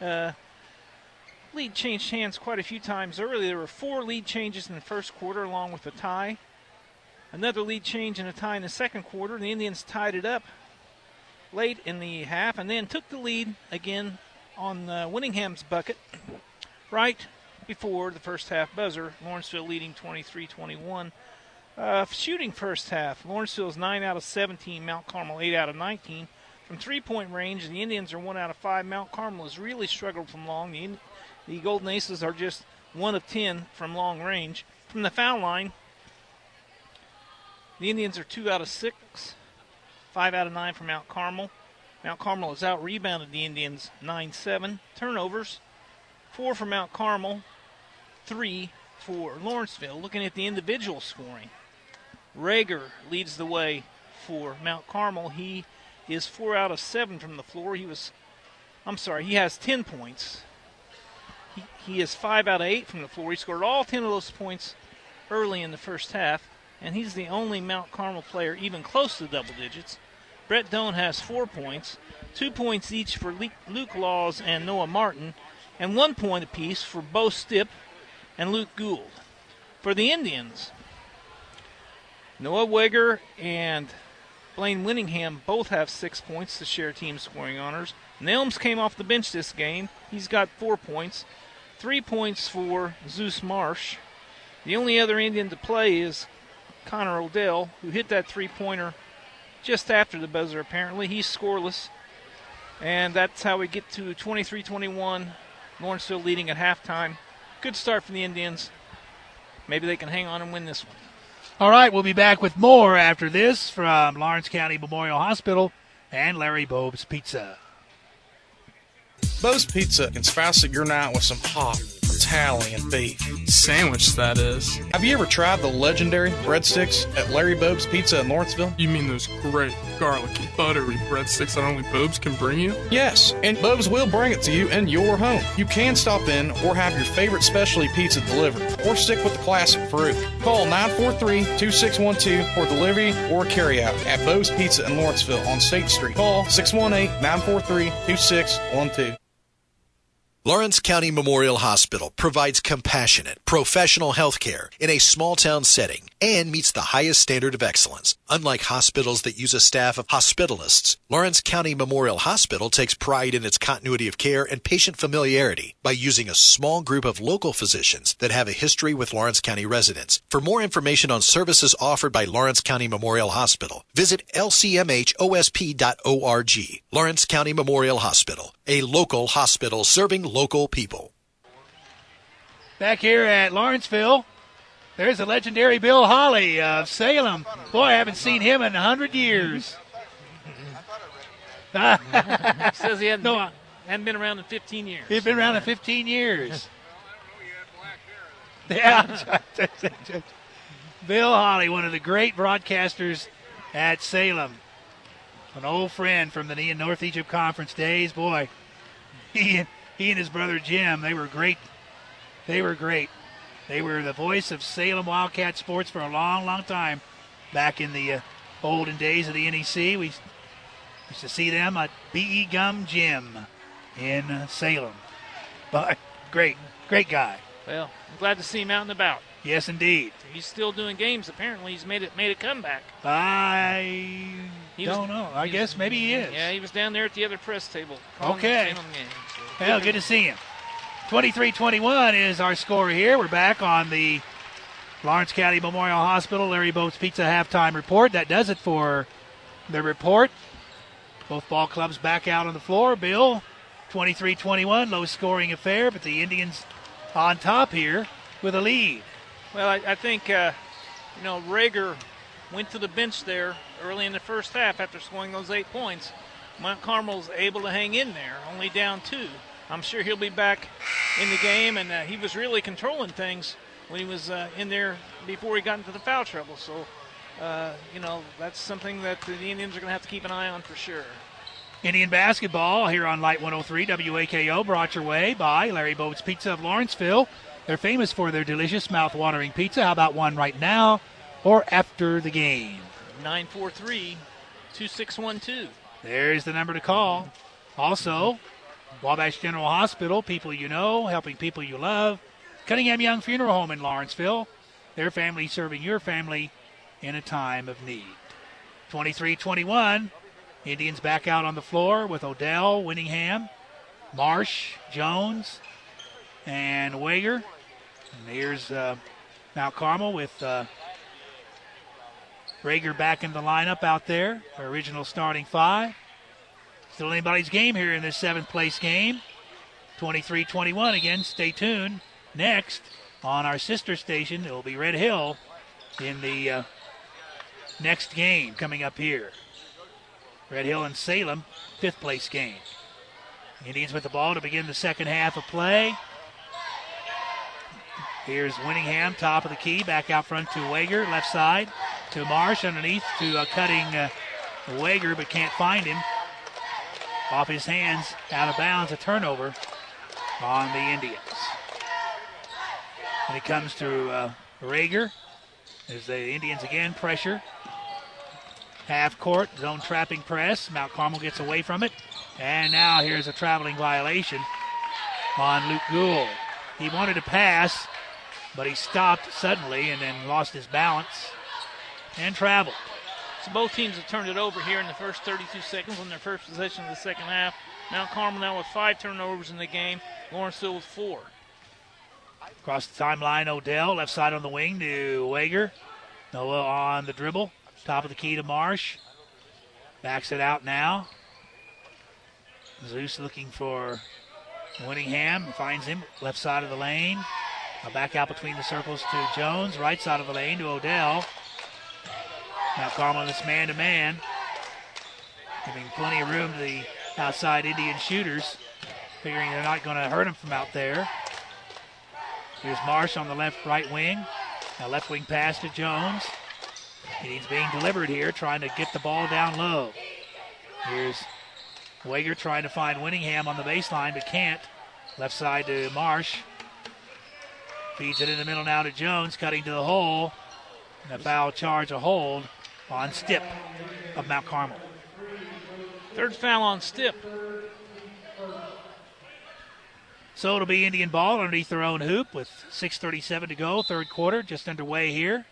Lead changed hands quite a few times early. There were 4 lead changes in the first quarter along with a tie. Another lead change and a tie in the second quarter. The Indians tied it up late in the half and then took the lead again on Winningham's bucket right before the first half buzzer. Lawrenceville leading 23-21. Shooting first half, Lawrenceville's 9 out of 17, Mount Carmel 8 out of 19. From three-point range, the Indians are 1 out of 5. Mount Carmel has really struggled from long. The Golden Aces are just 1 of 10 from long range. From the foul line, the Indians are 2 out of 6, 5 out of 9 for Mount Carmel. Mount Carmel has out-rebounded the Indians 9-7. Turnovers, 4 for Mount Carmel, 3 for Lawrenceville. Looking at the individual scoring, Rager leads the way for Mount Carmel. He is 4 out of 7 from the floor. He has 10 points. He is 5 out of 8 from the floor. He scored all 10 of those points early in the first half, and he's the only Mount Carmel player even close to double digits. Brett Doan has 4 points, 2 points each for Luke Laws and Noah Martin, and 1 point apiece for Bo Stipp and Luke Gould. For the Indians, Noah Weger and Blaine Winningham both have 6 points to share team scoring honors. Nelms came off the bench this game. He's got 4 points. 3 points for Zeus Marsh. The only other Indian to play is Connor Odell, who hit that three-pointer just after the buzzer, apparently. He's scoreless. And that's how we get to 23-21. Lawrenceville leading at halftime. Good start for the Indians. Maybe they can hang on and win this one. All right, we'll be back with more after this from Lawrence County Memorial Hospital and Larry Bobe's Pizza. Bo's Pizza can spice up your night with some hot Italian beef. Sandwich, that is. Have you ever tried the legendary breadsticks at Larry Bobe's Pizza in Lawrenceville? You mean those great, garlicky, buttery breadsticks that only Bobe's can bring you? Yes, and Bobe's will bring it to you in your home. You can stop in or have your favorite specialty pizza delivered, or stick with the classic fruit. Call 943-2612 for delivery or carryout at Bobe's Pizza in Lawrenceville on State Street. Call 618-943-2612. Lawrence County Memorial Hospital provides compassionate, professional health care in a small-town setting and meets the highest standard of excellence. Unlike hospitals that use a staff of hospitalists, Lawrence County Memorial Hospital takes pride in its continuity of care and patient familiarity by using a small group of local physicians that have a history with Lawrence County residents. For more information on services offered by Lawrence County Memorial Hospital, visit lcmhosp.org. Lawrence County Memorial Hospital, a local hospital serving local people. Back here at Lawrenceville, there's the legendary Bill Holly of Salem. Boy, I haven't seen him in 100 years. Says he hadn't been around in 15 years. He's been around in 15 years. Yeah. Bill Holly, one of the great broadcasters at Salem. An old friend from the North Egypt Conference days. Boy, he and his brother Jim, they were great. They were the voice of Salem Wildcat sports for a long, long time back in the olden days of the NEC. We used to see them at B.E. Gum Gym in Salem. But great guy. Well, I'm glad to see him out and about. Yes, indeed. He's still doing games. Apparently, he's made a comeback. I don't know. I guess maybe he is. Yeah, he was down there at the other press table. Okay. Well, good to see him. 23-21 is our score here. We're back on the Lawrence County Memorial Hospital Larry Bobe's Pizza halftime report. That does it for the report. Both ball clubs back out on the floor. Bill, 23-21, low-scoring affair, but the Indians on top here with a lead. Well, I think, Rager went to the bench there early in the first half after scoring those 8 points. Mount Carmel's able to hang in there, only down 2. I'm sure he'll be back in the game, and he was really controlling things when he was in there before he got into the foul trouble. So, that's something that the Indians are going to have to keep an eye on for sure. Indian basketball here on Light 103 WAKO, brought your way by Larry Boat's Pizza of Lawrenceville. They're famous for their delicious, mouth-watering pizza. How about one right now or after the game? 943-2612. There's the number to call. Also, Wabash General Hospital, people you know, helping people you love. Cunningham Young Funeral Home in Lawrenceville. Their family serving your family in a time of need. 23-21. Indians back out on the floor with Odell, Winningham, Marsh, Jones, and Wager. And here's Mount Carmel with Rager back in the lineup out there. Our original starting five. Still anybody's game here in this 7th place game. 23-21 again. Stay tuned. Next on our sister station, it will be Red Hill in the next game coming up here. Red Hill and Salem, 5th place game. Indians with the ball to begin the second half of play. Here's Winningham, top of the key, back out front to Wager, left side to Marsh, underneath to cutting Wager, but can't find him. Off his hands, out of bounds, a turnover on the Indians. And it comes to Rager as the Indians again pressure. Half court, zone trapping press. Mount Carmel gets away from it. And now here's a traveling violation on Luke Gould. He wanted to pass, but he stopped suddenly and then lost his balance and traveled. So both teams have turned it over here in the first 32 seconds on their first possession of the second half. Mount Carmel now with 5 turnovers in the game. Lawrenceville with 4. Across the timeline, Odell, left side on the wing to Wager. Noah on the dribble. Top of the key to Marsh. Backs it out now. Zeus looking for Winningham. Finds him left side of the lane. Back out between the circles to Jones. Right side of the lane to Odell. Mount Carmel this man-to-man. Giving plenty of room to the outside Indian shooters. Figuring they're not going to hurt him from out there. Here's Marsh on the left-right wing. Now left wing pass to Jones. He's being delivered here, trying to get the ball down low. Here's Wager trying to find Winningham on the baseline, but can't. Left side to Marsh. Feeds it in the middle now to Jones, cutting to the hole. And a foul charge, a hold on Stipp of Mount Carmel. Third foul on Stipp. So it'll be Indian ball underneath their own hoop with 6:37 to go, third quarter, just underway here.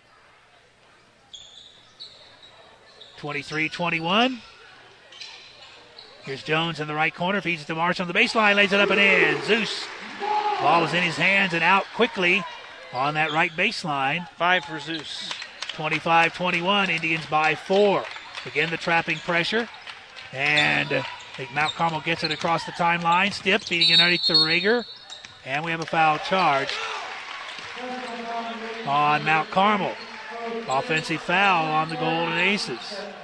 23-21. Here's Jones in the right corner, feeds it to Marsh on the baseline, lays it up and in. Zeus, ball is in his hands and out quickly on that right baseline. 5 for Zeus. 25-21, Indians by 4. Again, the trapping pressure. And Mount Carmel gets it across the timeline. Stipp feeding it underneath to Rager. And we have a foul charge on Mount Carmel. Offensive foul on the Golden Aces.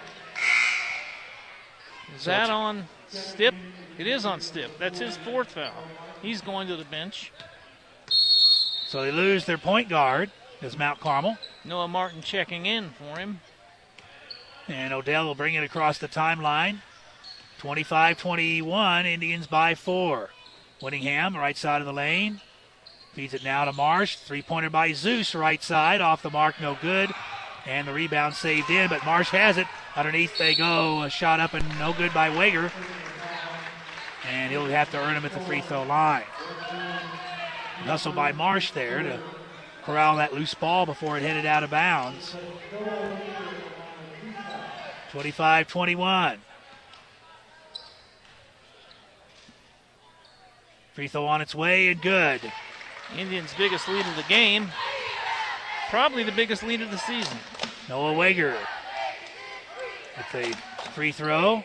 Is that on Stipp? It is on Stipp. That's his 4th foul. He's going to the bench. So they lose their point guard as Mount Carmel. Noah Martin checking in for him. And Odell will bring it across the timeline. 25-21, Indians by 4. Winningham, right side of the lane. Feeds it now to Marsh. Three-pointer by Zeus, right side. Off the mark, no good. And the rebound saved in, but Marsh has it. Underneath they go. A shot up and no good by Wager. And he'll have to earn him at the free throw line. Hustle by Marsh there to corral that loose ball before it headed out of bounds. 25-21. Free throw on its way and good. Indians' biggest lead of the game. Probably the biggest lead of the season. Noah Wager with a free throw.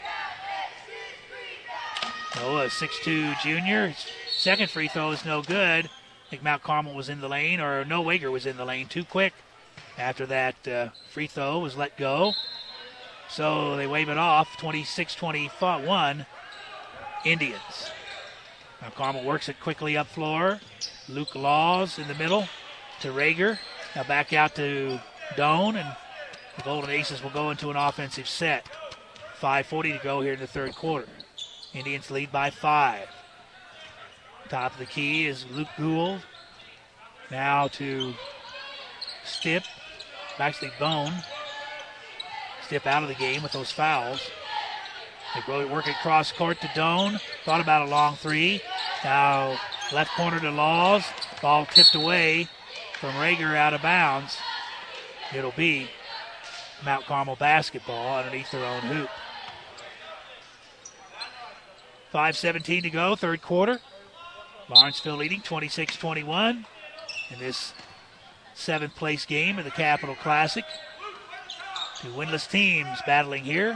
Noah, 6'2 junior. His second free throw is no good. I think Mount Carmel was in the lane, or no, Wager was in the lane too quick after that free throw was let go. So they wave it off, 26-21, Indians. Mount Carmel works it quickly up floor. Luke Laws in the middle to Rager. Now back out to Doan, and the Golden Aces will go into an offensive set. 5:40 to go here in the third quarter. Indians lead by 5. Top of the key is Luke Gould. Now to Stipp. Actually, Bone. Stipp out of the game with those fouls. They work it cross court to Doan. Thought about a long 3. Now left corner to Laws. Ball tipped away from Rager out of bounds. It'll be Mount Carmel basketball underneath their own hoop. 5:17 to go, third quarter. Lawrenceville leading 26-21 in this 7th place game of the Capital Classic. Two winless teams battling here.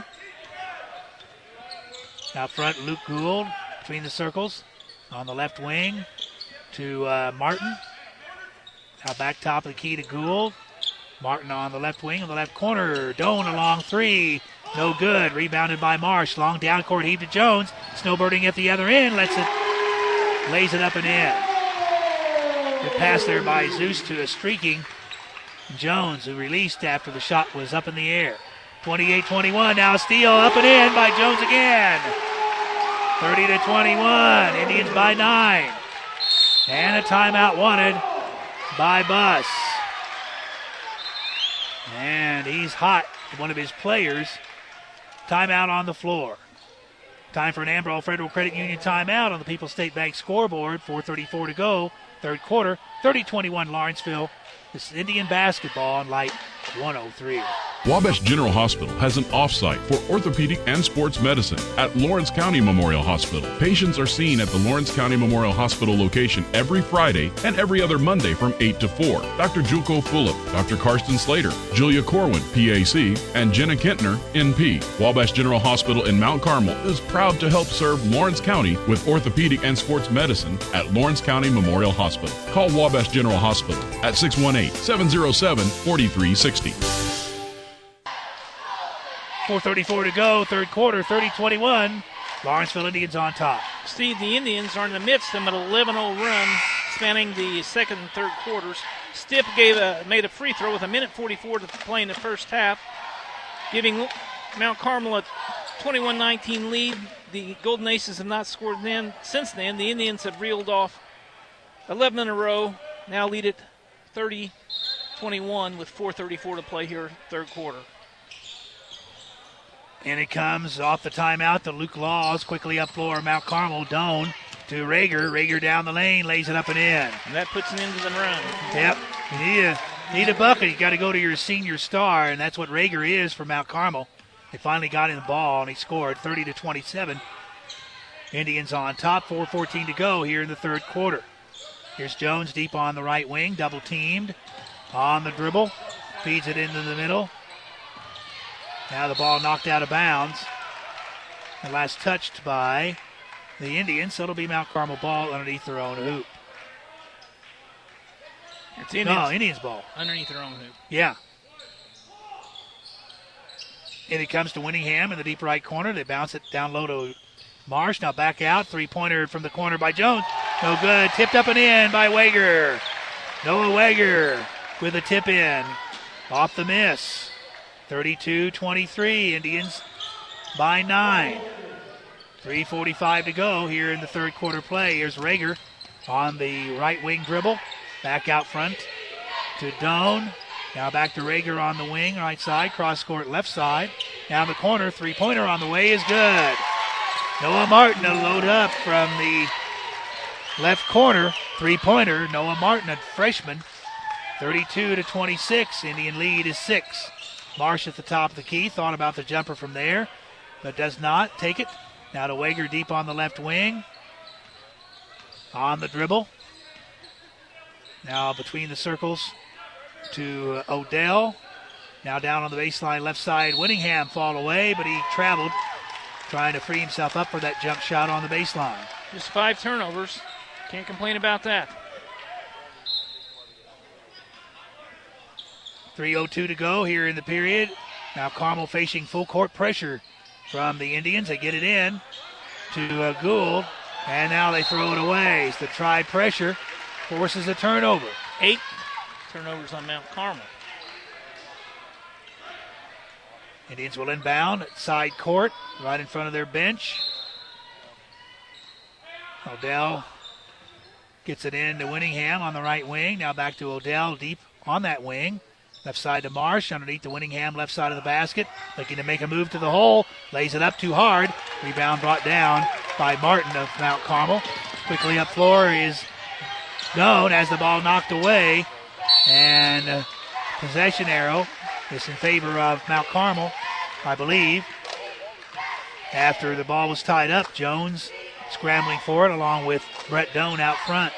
Out front, Luke Gould between the circles on the left wing to Martin. Now back top of the key to Gould. Martin on the left wing, on the left corner. Doan a long 3. No good. Rebounded by Marsh. Long down court heave to Jones. Snowbirding at the other end. Lays it up and in. Good pass there by Zeus to a streaking Jones, who released after the shot was up in the air. 28-21. Now a steal up and in by Jones again. 30-21. Indians by 9. And a timeout wanted by Buss. And he's hot, one of his players. Timeout on the floor. Time for an Amarillo Federal Credit Union timeout on the People's State Bank scoreboard. 4:34 to go, third quarter. 30-21 Lawrenceville. This is Indian basketball on Light 103. Wabash General Hospital has an off-site for orthopedic and sports medicine at Lawrence County Memorial Hospital. Patients are seen at the Lawrence County Memorial Hospital location every Friday and every other Monday from 8 to 4. Dr. Julko Fulop, Dr. Karsten Slater, Julia Corwin, PAC, and Jenna Kentner, NP. Wabash General Hospital in Mount Carmel is proud to help serve Lawrence County with orthopedic and sports medicine at Lawrence County Memorial Hospital. Call Wabash General Hospital at 618-707-4360. 4:34 to go, third quarter, 30-21. Lawrenceville Indians on top. Steve, the Indians are in the midst of an 11-0 run spanning the second and third quarters. Stipp made a free throw with 1:44 to play in the first half, giving Mount Carmel a 21-19 lead. The Golden Aces have not scored since then. The Indians have reeled off 11 in a row, now lead it 30-21 with 4:34 to play here, third quarter. And it comes off the timeout to Luke Laws, quickly up floor, Mount Carmel. Doan to Rager. Rager down the lane, lays it up and in. And that puts an end to the run. Yep. You need a bucket. You got to go to your senior star, and that's what Rager is for Mount Carmel. They finally got him the ball, and he scored 30-27. Indians on top, 4:14 to go here in the third quarter. Here's Jones deep on the right wing, double teamed on the dribble, feeds it into the middle. Now the ball knocked out of bounds. And last touched by the Indians, so it'll be Mount Carmel ball underneath their own hoop. It's Indians ball. Underneath their own hoop. Yeah. And it comes to Winningham in the deep right corner. They bounce it down low to Marsh. Now back out. Three-pointer from the corner by Jones. No good. Tipped up and in by Wager. Noah Wager with a tip in. Off the miss. 32-23. Indians by 9. 3:45 to go here in the third quarter play. Here's Rager on the right wing dribble. Back out front to Doan. Now back to Rager on the wing, right side. Cross court left side. Down the corner. Three-pointer on the way is good. Noah Martin a load up from the left corner. Three-pointer. Noah Martin, a freshman. 32-26. Indian lead is 6. Marsh at the top of the key. Thought about the jumper from there, but does not take it. Now to Wager deep on the left wing. On the dribble. Now between the circles to Odell. Now down on the baseline left side. Winningham fall away, but he traveled, trying to free himself up for that jump shot on the baseline. Just 5 turnovers. Can't complain about that. 3:02 to go here in the period. Now Carmel facing full court pressure from the Indians. They get it in to Gould, and now they throw it away. The try pressure forces a turnover. 8 turnovers on Mount Carmel. Indians will inbound at side court, right in front of their bench. Odell gets it in to Winningham on the right wing. Now back to Odell deep on that wing. Left side to Marsh underneath the Winningham left side of the basket. Looking to make a move to the hole. Lays it up too hard. Rebound brought down by Martin of Mount Carmel. Quickly up floor is Doan as the ball knocked away. And possession arrow is in favor of Mount Carmel, I believe. After the ball was tied up, Jones scrambling for it along with Brett Doan out front.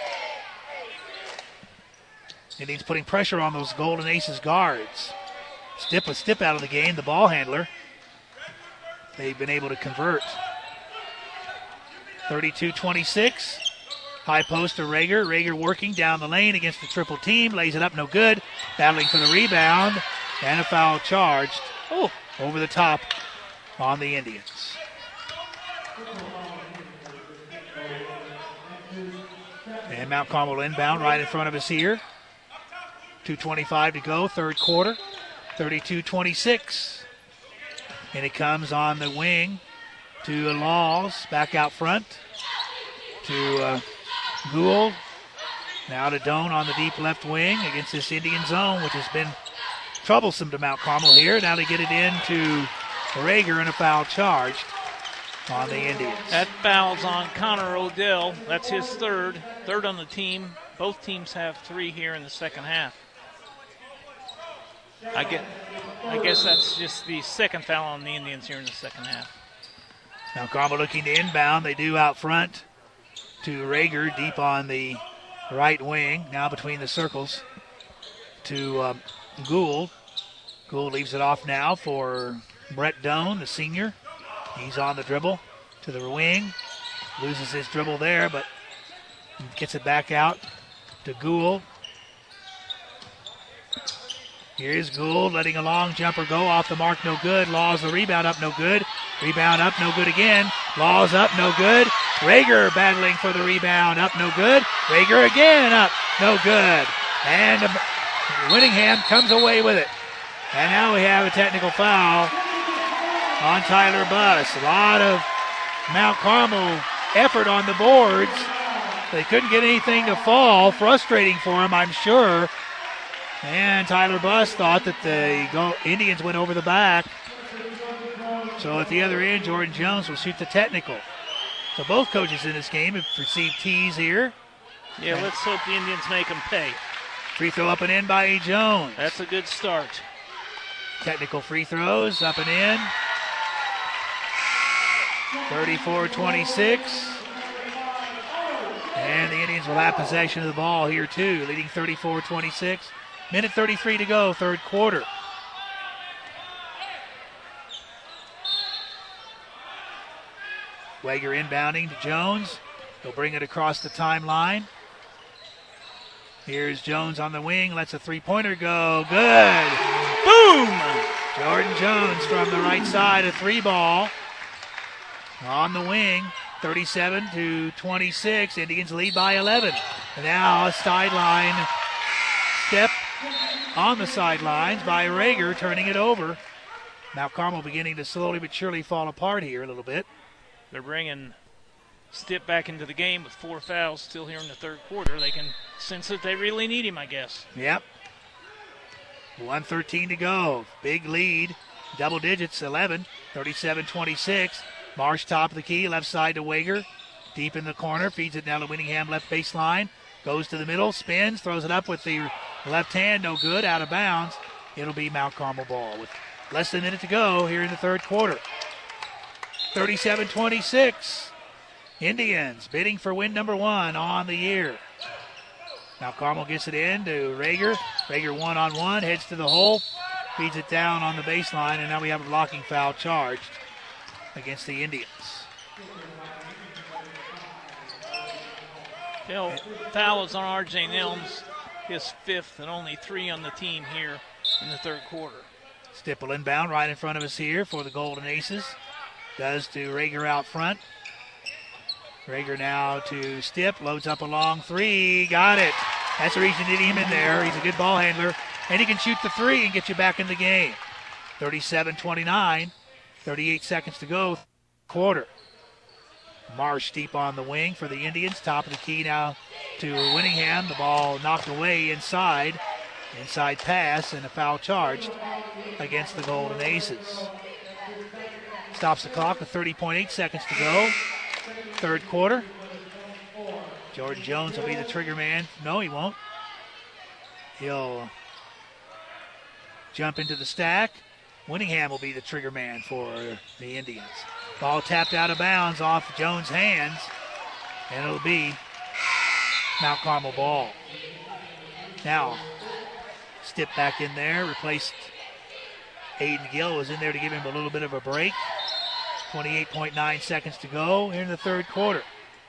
Indians putting pressure on those Golden Aces guards. Stipp out of the game, the ball handler. They've been able to convert. 32-26. High post to Rager. Rager working down the lane against the triple team. Lays it up, no good. Battling for the rebound. And a foul charged. Over the top on the Indians. And Mount Carmel inbound right in front of us here. 2:25 to go, third quarter. 32-26. And it comes on the wing to Laws, back out front to Gould. Now to Doan on the deep left wing against this Indian zone, which has been troublesome to Mount Carmel here. Now to get it into Rager and a foul charged on the Indians. That foul's on Connor Odell. That's his third on the team. Both teams have 3 here in the second half. I guess that's just the second foul on the Indians here in the second half. Now Carmel looking to inbound. They do out front to Rager deep on the right wing. Now between the circles to Gould. Gould leaves it off now for Brett Doan, the senior. He's on the dribble to the wing. Loses his dribble there, but gets it back out to Gould. Here's Gould letting a long jumper go off the mark, no good. Laws the rebound up, no good. Rebound up, no good again. Laws up, no good. Rager battling for the rebound, up, no good. Rager again up, no good. And Winningham comes away with it. And now we have a technical foul on Tyler Buss. A lot of Mount Carmel effort on the boards. They couldn't get anything to fall. Frustrating for him, I'm sure. And Tyler Buss thought that the Indians went over the back. So at the other end, Jordan Jones will shoot the technical. So both coaches in this game have received tees here. Yeah, let's hope the Indians make them pay. Free throw up and in by E. Jones. That's a good start. Technical free throws up and in. 34-26. And the Indians will have possession of the ball here too, leading 34-26. Minute 33 to go, third quarter. Wager inbounding to Jones. He'll bring it across the timeline. Here's Jones on the wing, lets a three-pointer go. Good. Boom! Jordan Jones from the right side, a three ball. On the wing, 37-26. Indians lead by 11. And now a sideline step on the sidelines by Rager, turning it over. Mount Carmel beginning to slowly but surely fall apart here a little bit. They're bringing Stipp back into the game with 4 fouls still here in the third quarter. They can sense that they really need him, I guess. Yep. 1:13 to go. Big lead. Double digits, 11. 37-26. Marsh top of the key, left side to Wager. Deep in the corner, feeds it down to Winningham, left baseline. Goes to the middle, spins, throws it up with the left hand, no good, out of bounds. It'll be Mount Carmel ball with less than a minute to go here in the third quarter. 37-26. Indians bidding for win number 1 on the year. Mount Carmel gets it in to Rager. Rager one-on-one, heads to the hole, feeds it down on the baseline, and now we have a blocking foul charged against the Indians. Foul is on R.J. Nelms, his 5th and only 3 on the team here in the third quarter. Stipple inbound right in front of us here for the Golden Aces. Does to Rager out front. Rager now to Stipp, loads up a long 3, got it. That's the reason you need him in there. He's a good ball handler, and he can shoot the 3 and get you back in the game. 37-29, 38 seconds to go, quarter. Marsh deep on the wing for the Indians. Top of the key now to Winningham. The ball knocked away inside. Inside pass and a foul charged against the Golden Aces. Stops the clock with 30.8 seconds to go. Third quarter. Jordan Jones will be the trigger man. No, he won't. He'll jump into the stack. Winningham will be the trigger man for the Indians. Ball tapped out of bounds off Jones' hands, and it'll be Mount Carmel ball. Now, Stipp back in there, replaced Aiden Gill, was in there to give him a little bit of a break. 28.9 seconds to go here in the third quarter.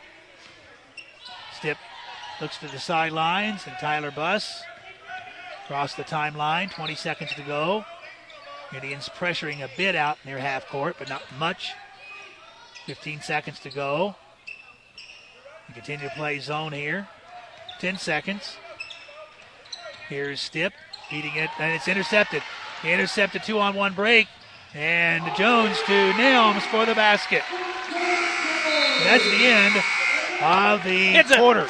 Stipp looks to the sidelines, and Tyler Buss across the timeline, 20 seconds to go. Indians pressuring a bit out near half court, but not much. 15 seconds to go. We continue to play zone here. 10 seconds. Here's Stipp beating it, and it's intercepted. He intercepted 2-on-1 break, and Jones to Nelms for the basket. And that's the end of the quarter.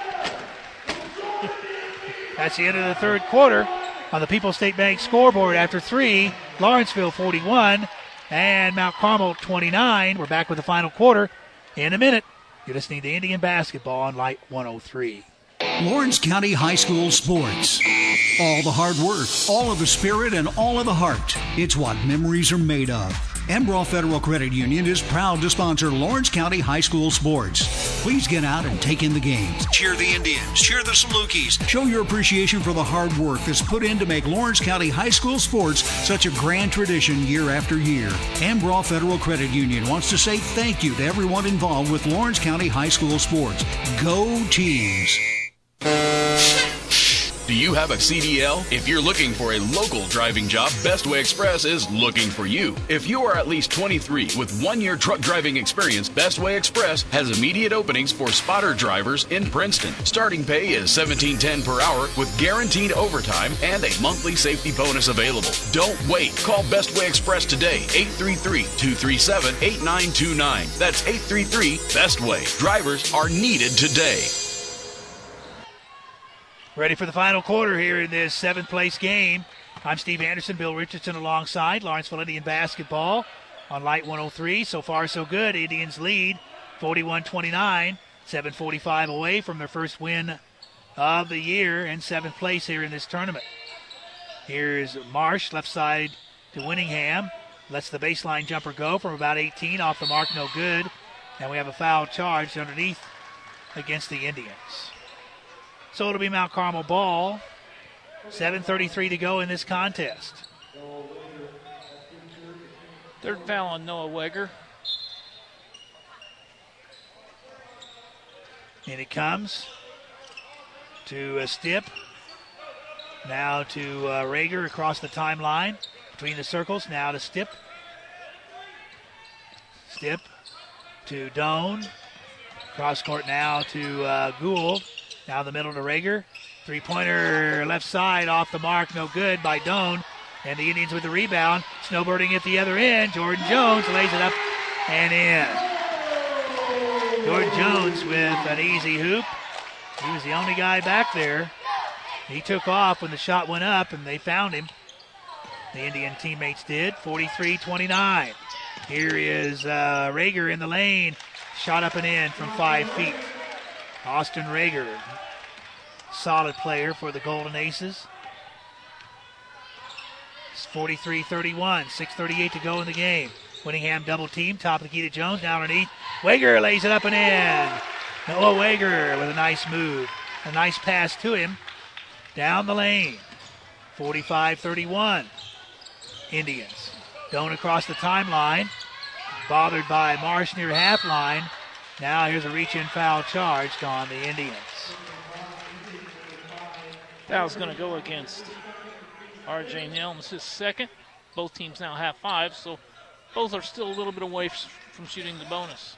That's the end of the third quarter on the People's State Bank scoreboard. After 3, Lawrenceville 41 and Mount Carmel 29. We're back with the final quarter in a minute. You're listening to Indian Basketball on Light 103. Lawrence County High School sports. All the hard work, all of the spirit, and all of the heart. It's what memories are made of. Embrough Federal Credit Union is proud to sponsor Lawrence County High School sports. Please get out and take in the games. Cheer the Indians. Cheer the Salukis. Show your appreciation for the hard work that's put in to make Lawrence County High School sports such a grand tradition year after year. Embrough Federal Credit Union wants to say thank you to everyone involved with Lawrence County High School sports. Go Teams! Do you have a CDL? If you're looking for a local driving job, Bestway Express is looking for you. If you are at least 23 with 1-year truck driving experience, Bestway Express has immediate openings for spotter drivers in Princeton. Starting pay is $17.10 per hour with guaranteed overtime and a monthly safety bonus available. Don't wait. Call Bestway Express today, 833-237-8929. That's 833-BESTWAY. Drivers are needed today. Ready for the final quarter here in this 7th-place game. I'm Steve Anderson, Bill Richardson alongside Lawrenceville Indian Basketball on Light 103. So far, so good. Indians lead 41-29, 7:45 away from their first win of the year and 7th place here in this tournament. Here's Marsh, left side to Winningham. Lets the baseline jumper go from about 18, off the mark, no good. And we have a foul charged underneath against the Indians. So it'll be Mount Carmel ball. 7:33 to go in this contest. Third foul on Noah Weger. And it comes to Stipp. Now to Rager across the timeline. Between the circles. Now to Stipp. Stipp to Doan. Cross court now to Gould. Now the middle to Rager. Three-pointer left side off the mark. No good by Doan. And the Indians with the rebound. Snowbirding at the other end. Jordan Jones lays it up and in. Jordan Jones with an easy hoop. He was the only guy back there. He took off when the shot went up and they found him. The Indian teammates did. 43-29. Here is Rager in the lane. Shot up and in from 5 feet. Austin Rager, solid player for the Golden Aces. It's 43-31, 6:38 to go in the game. Winningham double team, top of the key to Jones, now underneath. Weger lays it up and in. Noah Weger with a nice move. A nice pass to him down the lane. 45-31. Indians. Doan across the timeline. Bothered by Marsh near half line. Now here's a reach-in foul charged on the Indians. Foul's going to go against R.J. Nelms, his second. Both teams now have 5, so both are still a little bit away from shooting the bonus.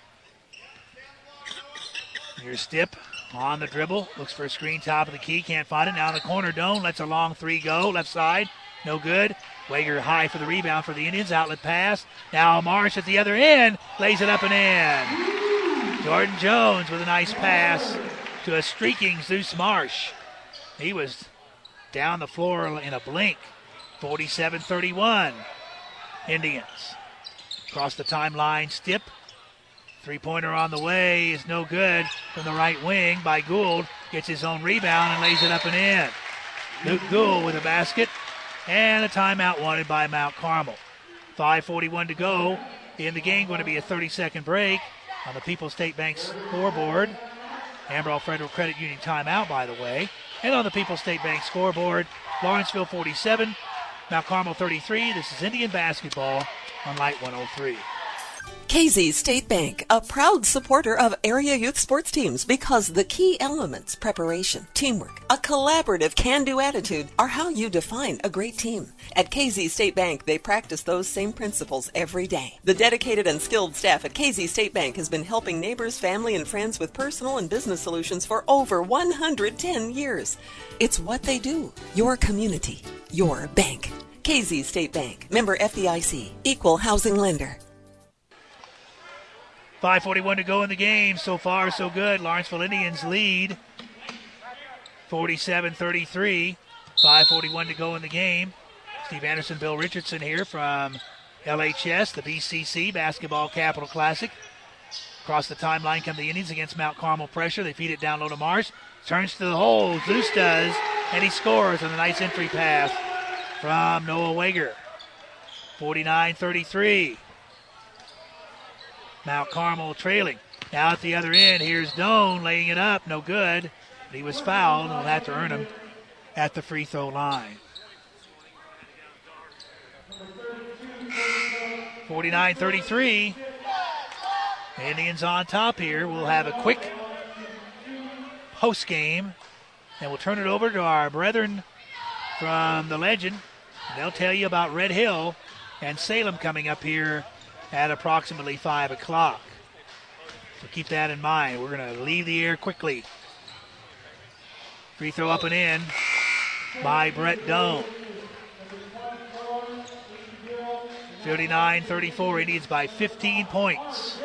Here's Stipp on the dribble. Looks for a screen top of the key. Can't find it. Now in the corner, Doan lets a long 3 go. Left side. No good. Weger high for the rebound for the Indians. Outlet pass. Now Marsh at the other end. Lays it up and in. Jordan Jones with a nice pass to a streaking Zeus Marsh. He was down the floor in a blink. 47-31. Indians. Across the timeline, Stipp. Three-pointer on the way is no good from the right wing by Gould. Gets his own rebound and lays it up and in. Luke Gould with a basket. And a timeout wanted by Mount Carmel. 5:41 to go in the game. Going to be a 30-second break on the People's State Bank scoreboard. Amarillo Federal Credit Union timeout, by the way. And on the People's State Bank scoreboard, Lawrenceville 47, Mount Carmel 33. This is Indian basketball on Light 103. KZ State Bank, a proud supporter of area youth sports teams because the key elements, preparation, teamwork, a collaborative can-do attitude are how you define a great team. At KZ State Bank, they practice those same principles every day. The dedicated and skilled staff at KZ State Bank has been helping neighbors, family, and friends with personal and business solutions for over 110 years. It's what they do. Your community, your bank. KZ State Bank, member FDIC, equal housing lender. 5:41 to go in the game. So far, so good. Lawrenceville Indians lead 47-33. 5:41 to go in the game. Steve Anderson, Bill Richardson here from LHS, the BCC Basketball Capital Classic. Across the timeline come the Indians against Mount Carmel pressure. They feed it down low to Marsh. Turns to the hole. Zeus does, and he scores on a nice entry pass from Noah Wager. 49-33. Mount Carmel trailing. Now at the other end, here's Doan laying it up. No good. But he was fouled and will have to earn him at the free throw line. 49-33. Indians on top here. We'll have a quick post game, and we'll turn it over to our brethren from the Legend. They'll tell you about Red Hill and Salem coming up here at approximately 5 o'clock. So keep that in mind. We're going to leave the air quickly. Free throw up and in by Brett Doan. 59-34, Indians by 15 points.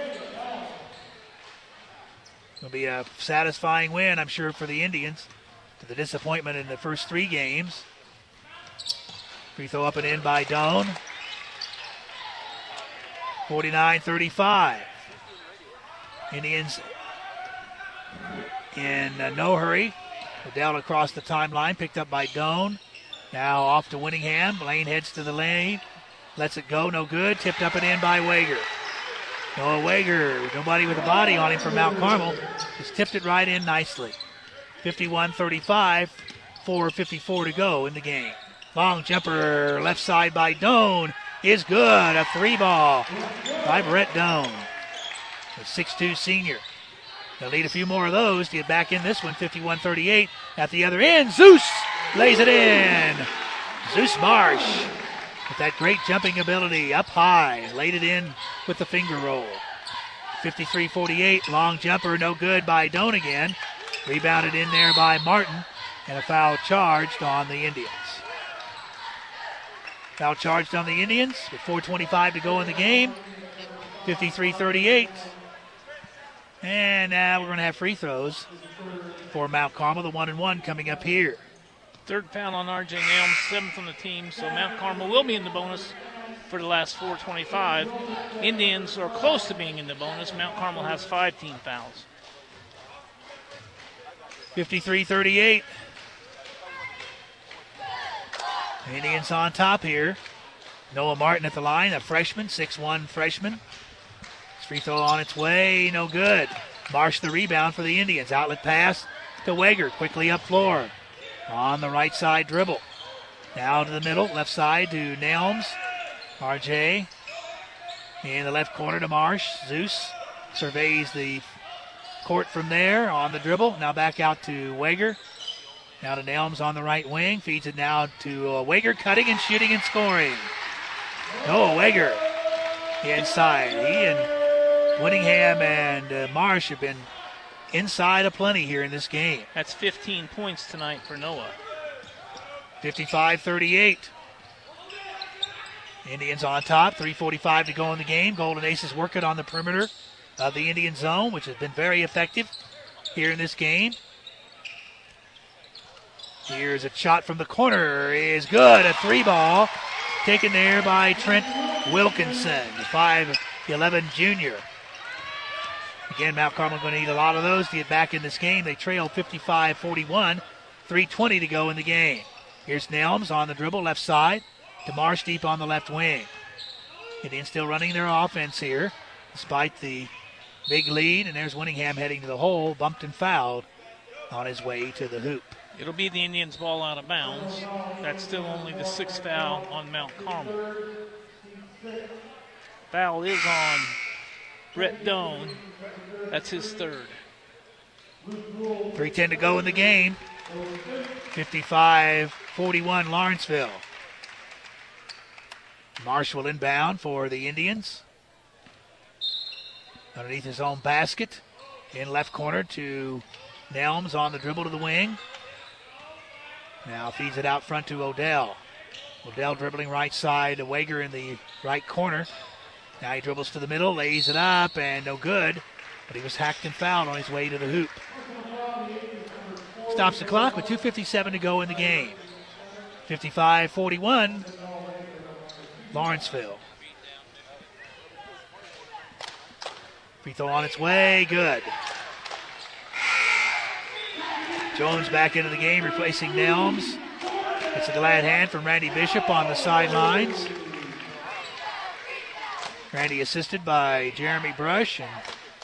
It'll be a satisfying win, I'm sure, for the Indians, to the disappointment in the first 3 games. Free throw up and in by Doan. 49-35. Indians in no hurry. Liddell across the timeline, picked up by Doan. Now off to Winningham. Blaine heads to the lane. Lets it go, no good. Tipped up and in by Wager. Noah Wager, nobody with a body on him from Mount Carmel. Just tipped it right in nicely. 51-35, 4:54 to go in the game. Long jumper left side by Doan is good. A 3-ball by Brett Doan, the 6'2 senior. They'll need a few more of those to get back in this one. 51-38 at the other end. Zeus lays it in. Zeus Marsh with that great jumping ability up high. Laid it in with the finger roll. 53-48, long jumper, no good by Doan again. Rebounded in there by Martin, and a foul charged on the Indians. Foul charged on the Indians with 4:25 to go in the game. 53-38. And now we're going to have free throws for Mount Carmel, the 1-and-1 coming up here. Third foul on R.J. Nelms, 7th on the team, so Mount Carmel will be in the bonus for the last 4:25. Indians are close to being in the bonus. Mount Carmel has 5 team fouls. 53-38. Indians on top here. Noah Martin at the line, a freshman, 6'1 freshman. Free throw on its way, no good. Marsh the rebound for the Indians. Outlet pass to Wager, quickly up floor. On the right side dribble. Now to the middle, left side to Nelms. RJ in the left corner to Marsh. Zeus surveys the court from there on the dribble. Now back out to Wager. Now to Nelms on the right wing. Feeds it now to Wager, cutting and shooting and scoring. Noah Wager inside. He and Winningham and Marsh have been inside a plenty here in this game. That's 15 points tonight for Noah. 55-38. Indians on top. 3:45 to go in the game. Golden Aces work it on the perimeter. of the Indian zone, which has been very effective here in this game. Here's a shot from the corner. Is good. A 3-ball taken there by Trent Wilkinson, the 5'11 junior. Again, Mount Carmel going to need a lot of those to get back in this game. They trail 55-41, 3:20 to go in the game. Here's Nelms on the dribble, left side. DeMarsh deep on the left wing. Indians still running their offense here, despite the big lead. And there's Winningham heading to the hole, bumped and fouled on his way to the hoop. It'll be the Indians' ball out of bounds. That's still only the 6th foul on Mount Carmel. Foul is on Brett Doan. That's his 3rd. 3:10 to go in the game. 55-41 Lawrenceville. Marsh will inbound for the Indians. Underneath his own basket. In left corner to Nelms on the dribble to the wing. Now feeds it out front to Odell. Odell dribbling right side to Wager in the right corner. Now he dribbles to the middle, lays it up, and no good. But he was hacked and fouled on his way to the hoop. Stops the clock with 2:57 to go in the game. 55-41, Lawrenceville. Free throw on its way, good. Jones back into the game, replacing Nelms. It's a glad hand from Randy Bishop on the sidelines. Randy assisted by Jeremy Brush and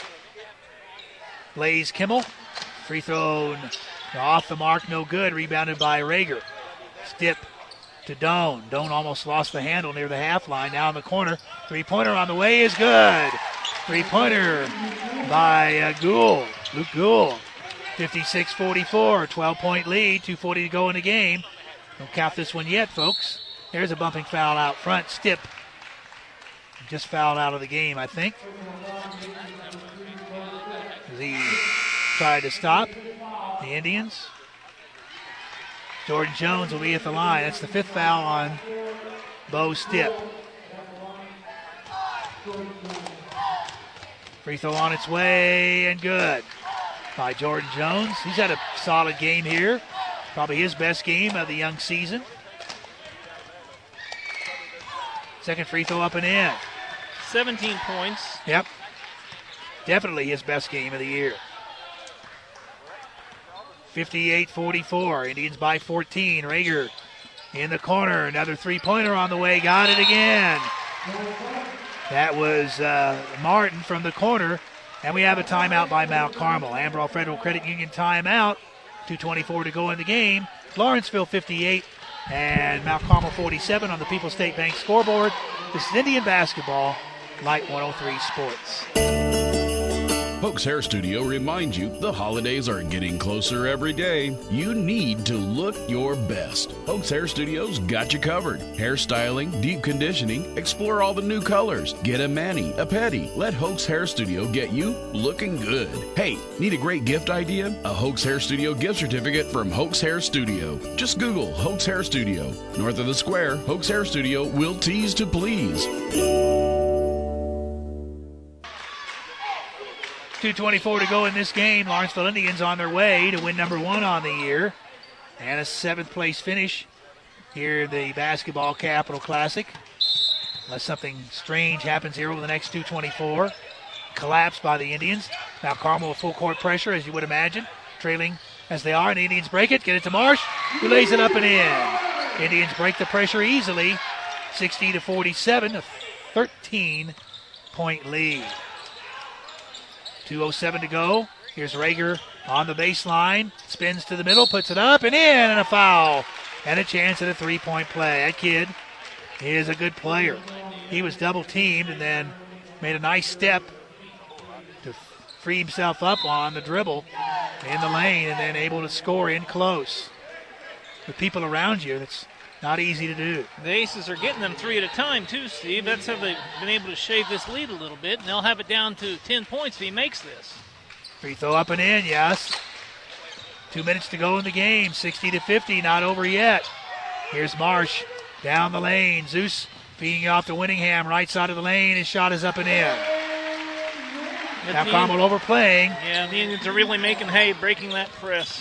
Blaze Kimmel. Free throw off the mark, no good. Rebounded by Rager. Stip to Doan. Doan almost lost the handle near the half line. Now in the corner. Three-pointer on the way is good. Three-pointer by Gould. Luke Gould. 56-44. 12-point lead. 2:40 to go in the game. Don't count this one yet, folks. There's a bumping foul out front. Stip just fouled out of the game, I think. He tried to stop the Indians. Jordan Jones will be at the line. That's the 5th foul on Bo Stip. Free throw on its way and good by Jordan Jones. He's had a solid game here. Probably his best game of the young season. Second free throw up and in. 17 points. Yep. Definitely his best game of the year. 58-44. Indians by 14. Rager in the corner. Another three-pointer on the way. Got it again. That was Martin from the corner. And we have a timeout by Mount Carmel. Amarillo Federal Credit Union timeout. 2:24 to go in the game. Lawrenceville 58 and Mount Carmel 47 on the People's State Bank scoreboard. This is Indian basketball, Light 103 Sports. Hoax Hair Studio reminds you the holidays are getting closer every day. You need to look your best. Hoax Hair Studio's got you covered. Hairstyling, deep conditioning, explore all the new colors. Get a mani, a pedi. Let Hoax Hair Studio get you looking good. Hey, need a great gift idea? A Hoax Hair Studio gift certificate from Hoax Hair Studio. Just Google Hoax Hair Studio. North of the square, Hoax Hair Studio will tease to please. 2:24 to go in this game. Lawrenceville Indians on their way to win number 1 on the year. And a 7th place finish here in the Basketball Capital Classic. Unless something strange happens here over the next 2:24. Collapsed by the Indians. Now Carmel with full court pressure, as you would imagine. Trailing as they are, and the Indians break it. Get it to Marsh, who lays it up and in. Indians break the pressure easily. 60-47, a 13-point lead. 2:07 to go. Here's Rager on the baseline. Spins to the middle, puts it up and in, and a foul. And a chance at a three-point play. That kid is a good player. He was double-teamed and then made a nice step to free himself up on the dribble in the lane and then able to score in close. With people around you, that's not easy to do. The Aces are getting them 3 at a time, too, Steve. That's how they've been able to shave this lead a little bit, and they'll have it down to 10 points if he makes this. Free throw up and in, yes. 2 minutes to go in the game. 60-50, not over yet. Here's Marsh down the lane. Zeus feeding off to Winningham, right side of the lane. His shot is up and in. Now Carmel overplaying. Yeah, the Indians are really making hay, breaking that press.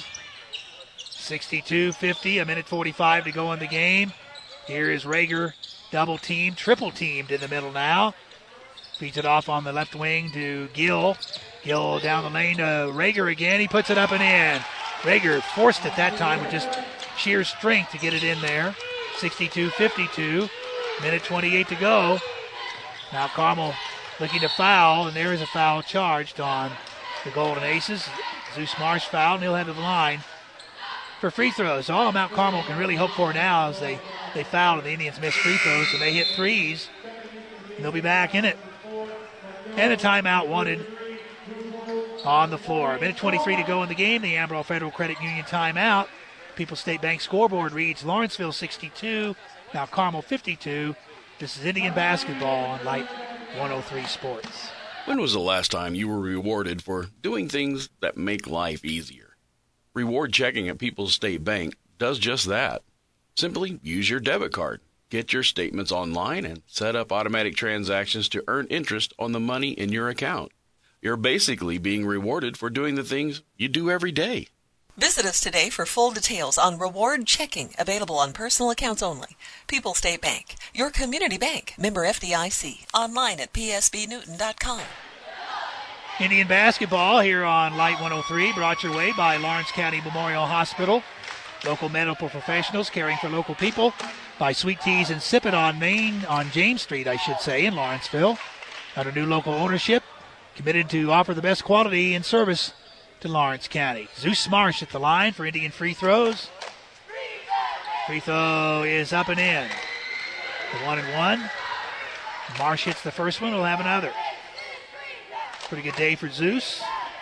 62-50, a minute 45 to go in the game. Here is Rager, double teamed, triple teamed in the middle now. Feeds it off on the left wing to Gill. Gill down the lane to Rager again. He puts it up and in. Rager forced it that time with just sheer strength to get it in there. 62-52, minute 28 to go. Now Carmel looking to foul, and there is a foul charged on the Golden Aces. Zeus Marsh fouled, and he'll head to the line for free throws. All Mount Carmel can really hope for now is they foul and the Indians miss free throws, and they hit threes, and they'll be back in it. And a timeout wanted on the floor. Minute 23 to go in the game. The Amarillo Federal Credit Union timeout. People's State Bank scoreboard reads Lawrenceville 62, Mount Carmel 52. This is Indian basketball on Light 103 Sports. When was the last time you were rewarded for doing things that make life easier? Reward checking at People's State Bank does just that. Simply use your debit card, get your statements online, and set up automatic transactions to earn interest on the money in your account. You're basically being rewarded for doing the things you do every day. Visit us today for full details on reward checking, available on personal accounts only. People's State Bank, your community bank, member FDIC, online at psbnewton.com. Indian basketball here on Light 103, brought your way by Lawrence County Memorial Hospital. Local medical professionals caring for local people by Sweet Teas and Sip It on James Street, I should say, in Lawrenceville. Under new local ownership, committed to offer the best quality and service to Lawrence County. Zeus Marsh at the line for Indian free throws. Free throw is up and in. The 1-and-1. Marsh hits the first one. We'll have another. Pretty good day for Zeus.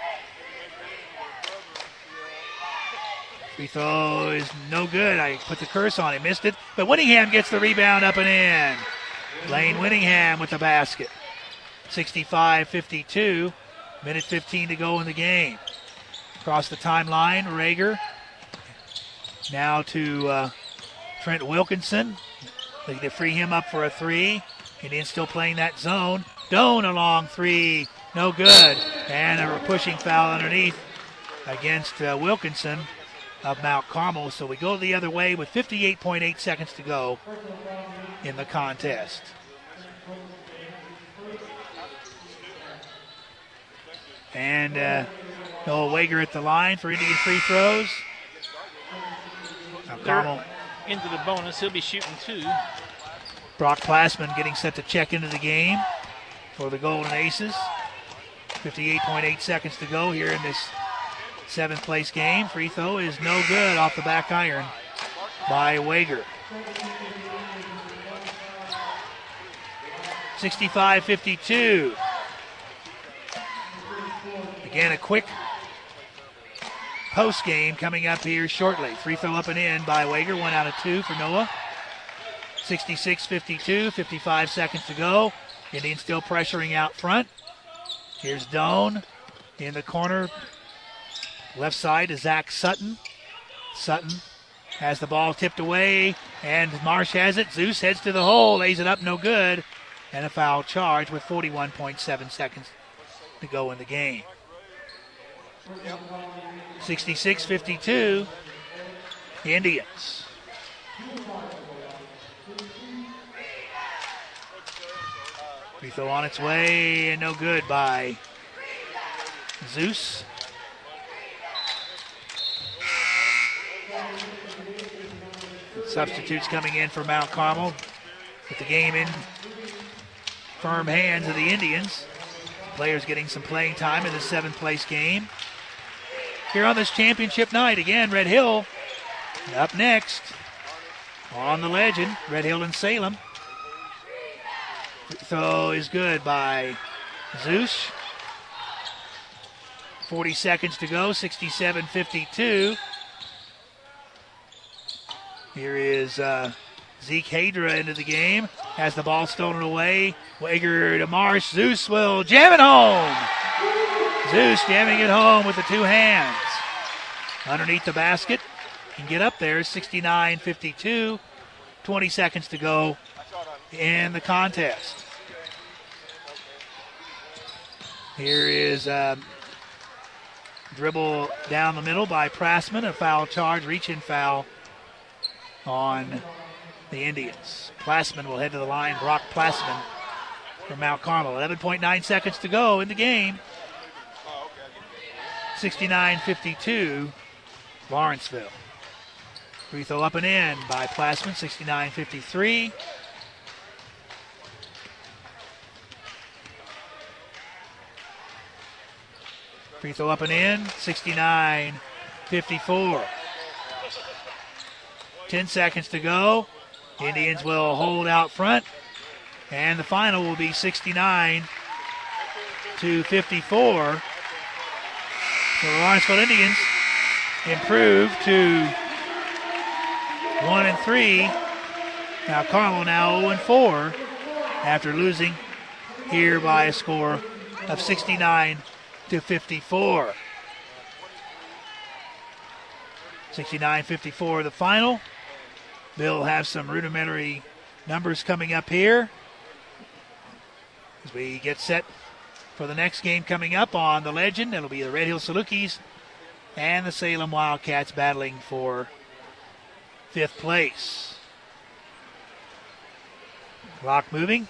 Free throw is no good. I put the curse on him. Missed it. But Winningham gets the rebound up and in. Blaine Winningham with the basket. 65-52. Minute 15 to go in the game. Across the timeline, Rager. Now to Trent Wilkinson. Looking to free him up for a three. Indians still playing that zone. Doan a long three. No good. And a pushing foul underneath against Wilkinson of Mount Carmel. So we go the other way with 58.8 seconds to go in the contest. And Noah Wager at the line for Indian free throws. Now Carmel into the bonus. He'll be shooting two. Brock Plassman getting set to check into the game for the Golden Aces. 58.8 seconds to go here in this seventh place game. Free throw is no good off the back iron by Wager. 65-52. Again, a quick post game coming up here shortly. Free throw up and in by Wager. 1 out of 2 for Noah. 66-52, 55 seconds to go. Indians still pressuring out front. Here's Doan in the corner. Left side to Zach Sutton. Sutton has the ball tipped away, and Marsh has it. Zeus heads to the hole, lays it up, no good. And a foul charge with 41.7 seconds to go in the game. 66-52, the Indians. Free throw on its way and no good by Zeus. Substitutes coming in for Mount Carmel. With the game in firm hands of the Indians. Players getting some playing time in the seventh place game. Here on this championship night, again, Red Hill up next on the Legend. Red Hill and Salem. Throw is good by Zeus. 40 seconds to go, 67-52. Here is Zeke Hadra into the game. Has the ball stolen away. Wager to Marsh. Zeus will jam it home. Zeus jamming it home with the two hands. Underneath the basket. Can get up there. 69-52. 20 seconds to go in the contest. Here is dribble down the middle by Prassman. A foul charge, reach-in foul on the Indians. Prassman will head to the line. Brock Prassman from Mount Carmel. 11.9 seconds to go in the game. 69-52, Lawrenceville. Free throw up and in by Prassman, 69-53. Free throw up and in, 69-54. 10 seconds to go. Indians will hold out front. And the final will be 69-54. The Lawrenceville Indians improve to 1-3. Now Carmel now 0-4 after losing here by a score of 69-54. 69-54 the final. Bill have some rudimentary numbers coming up here as we get set for the next game coming up on the Legend. It'll be the Red Hill Salukis and the Salem Wildcats battling for 5th place. Clock moving.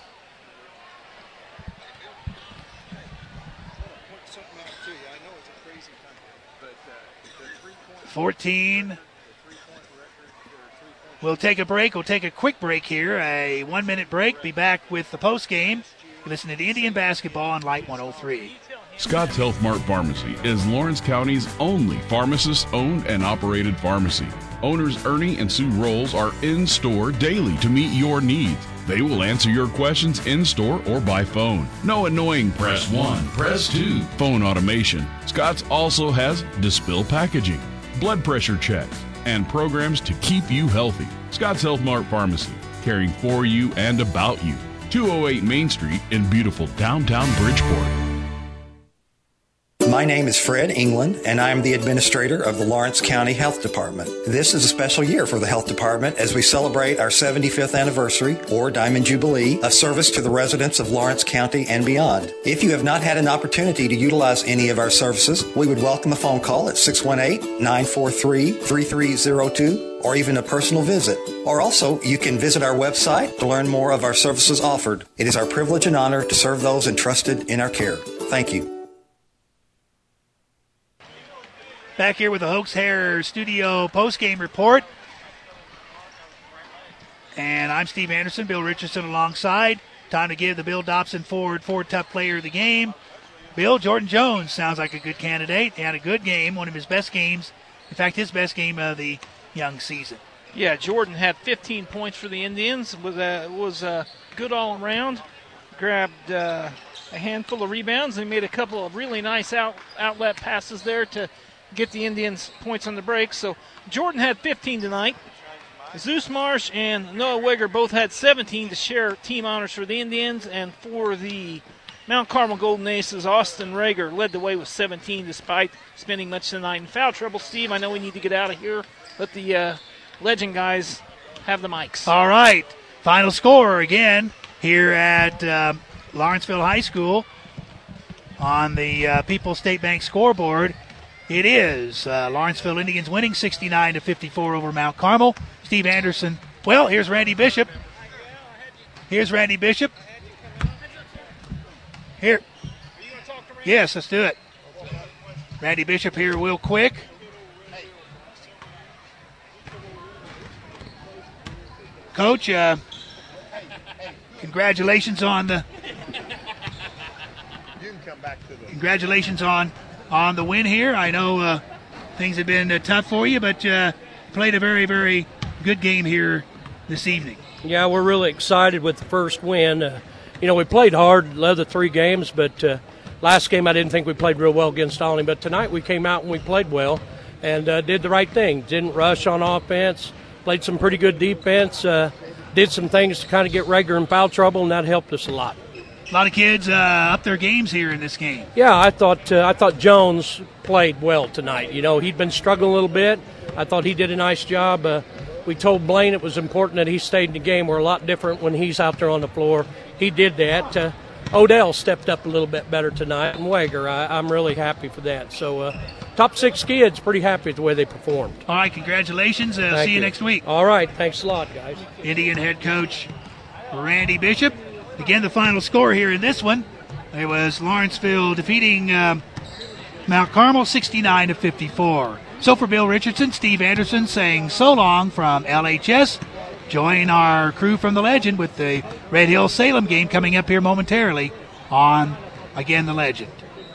We'll take a break. We'll take a quick break here, a 1-minute break. Be back with the post game. Listen to the Indian basketball on Light 103. Scott's Health Mart Pharmacy is Lawrence County's only pharmacist-owned and operated pharmacy. Owners Ernie and Sue Rolls are in-store daily to meet your needs. They will answer your questions in-store or by phone. No annoying press 1, press 2 phone automation. Scott's also has Dispill packaging, blood pressure checks, and programs to keep you healthy. Scott's Health Mart Pharmacy, caring for you and about you. 208 Main Street in beautiful downtown Bridgeport. My name is Fred England, and I am the administrator of the Lawrence County Health Department. This is a special year for the Health Department as we celebrate our 75th anniversary, or Diamond Jubilee, of service to the residents of Lawrence County and beyond. If you have not had an opportunity to utilize any of our services, we would welcome a phone call at 618-943-3302, or even a personal visit. Or also, you can visit our website to learn more of our services offered. It is our privilege and honor to serve those entrusted in our care. Thank you. Back here with the Hoax Hair Studio post-game report. And I'm Steve Anderson, Bill Richardson alongside. Time to give the Bill Dobson Ford Tough Player of the game. Bill, Jordan Jones sounds like a good candidate. He had a good game, one of his best games. In fact, his best game of the young season. Yeah, Jordan had 15 points for the Indians. Was good all around. Grabbed a handful of rebounds and made a couple of really nice outlet passes there to get the Indians points on the break. So Jordan had 15 tonight. Zeus Marsh and Noah Wigger both had 17 to share team honors for the Indians. And for the Mount Carmel Golden Aces, Austin Rager led the way with 17 despite spending much of the night in foul trouble. Steve, I know we need to get out of here. Let the Legend guys have the mics. All right. Final score again here at Lawrenceville High School on the People's State Bank scoreboard. It is Lawrenceville Indians winning 69-54 over Mount Carmel. Steve Anderson. Well, here's Randy Bishop. Here's Randy Bishop. Here. Yes, let's do it. Randy Bishop here real quick. Coach, congratulations on the win here. I know things have been tough for you, but played a very, very good game here this evening. Yeah, we're really excited with the first win. We played hard the other 3 games, but last game I didn't think we played real well against Olney. But tonight we came out and we played well and did the right thing. Didn't rush on offense, played some pretty good defense, did some things to kind of get Rager in foul trouble, and that helped us a lot. A lot of kids up their games here in this game. Yeah, I thought Jones played well tonight. He'd been struggling a little bit. I thought he did a nice job. We told Blaine it was important that he stayed in the game. We're a lot different when he's out there on the floor. He did that. Odell stepped up a little bit better tonight, and Wager. I'm really happy for that. So top 6 kids, pretty happy with the way they performed. All right, congratulations. See you next week. All right, thanks a lot, guys. Indian head coach Randy Bishop. Again, the final score here in this one, it was Lawrenceville defeating Mount Carmel 69-54. So for Bill Richardson, Steve Anderson saying so long from LHS. Join our crew from the Legend with the Red Hill Salem game coming up here momentarily on, again, the Legend.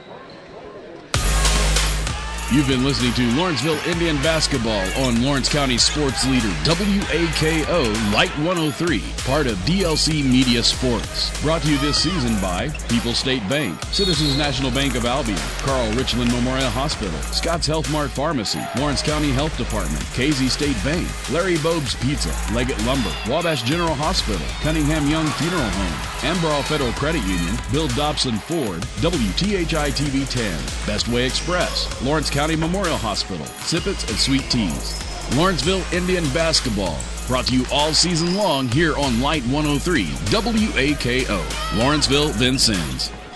You've been listening to Lawrenceville Indian Basketball on Lawrence County Sports Leader WAKO Light 103, part of DLC Media Sports. Brought to you this season by People's State Bank, Citizens National Bank of Albion, Carl Richland Memorial Hospital, Scott's Health Mart Pharmacy, Lawrence County Health Department, Casey State Bank, Larry Bob's Pizza, Leggett Lumber, Wabash General Hospital, Cunningham Young Funeral Home, Amberall Federal Credit Union, Bill Dobson Ford, WTHI TV 10, Best Way Express, Lawrence County Memorial Hospital, Sippets and Sweet Teas. Lawrenceville Indian Basketball, brought to you all season long here on Light 103 WAKO. Lawrenceville, Vincennes.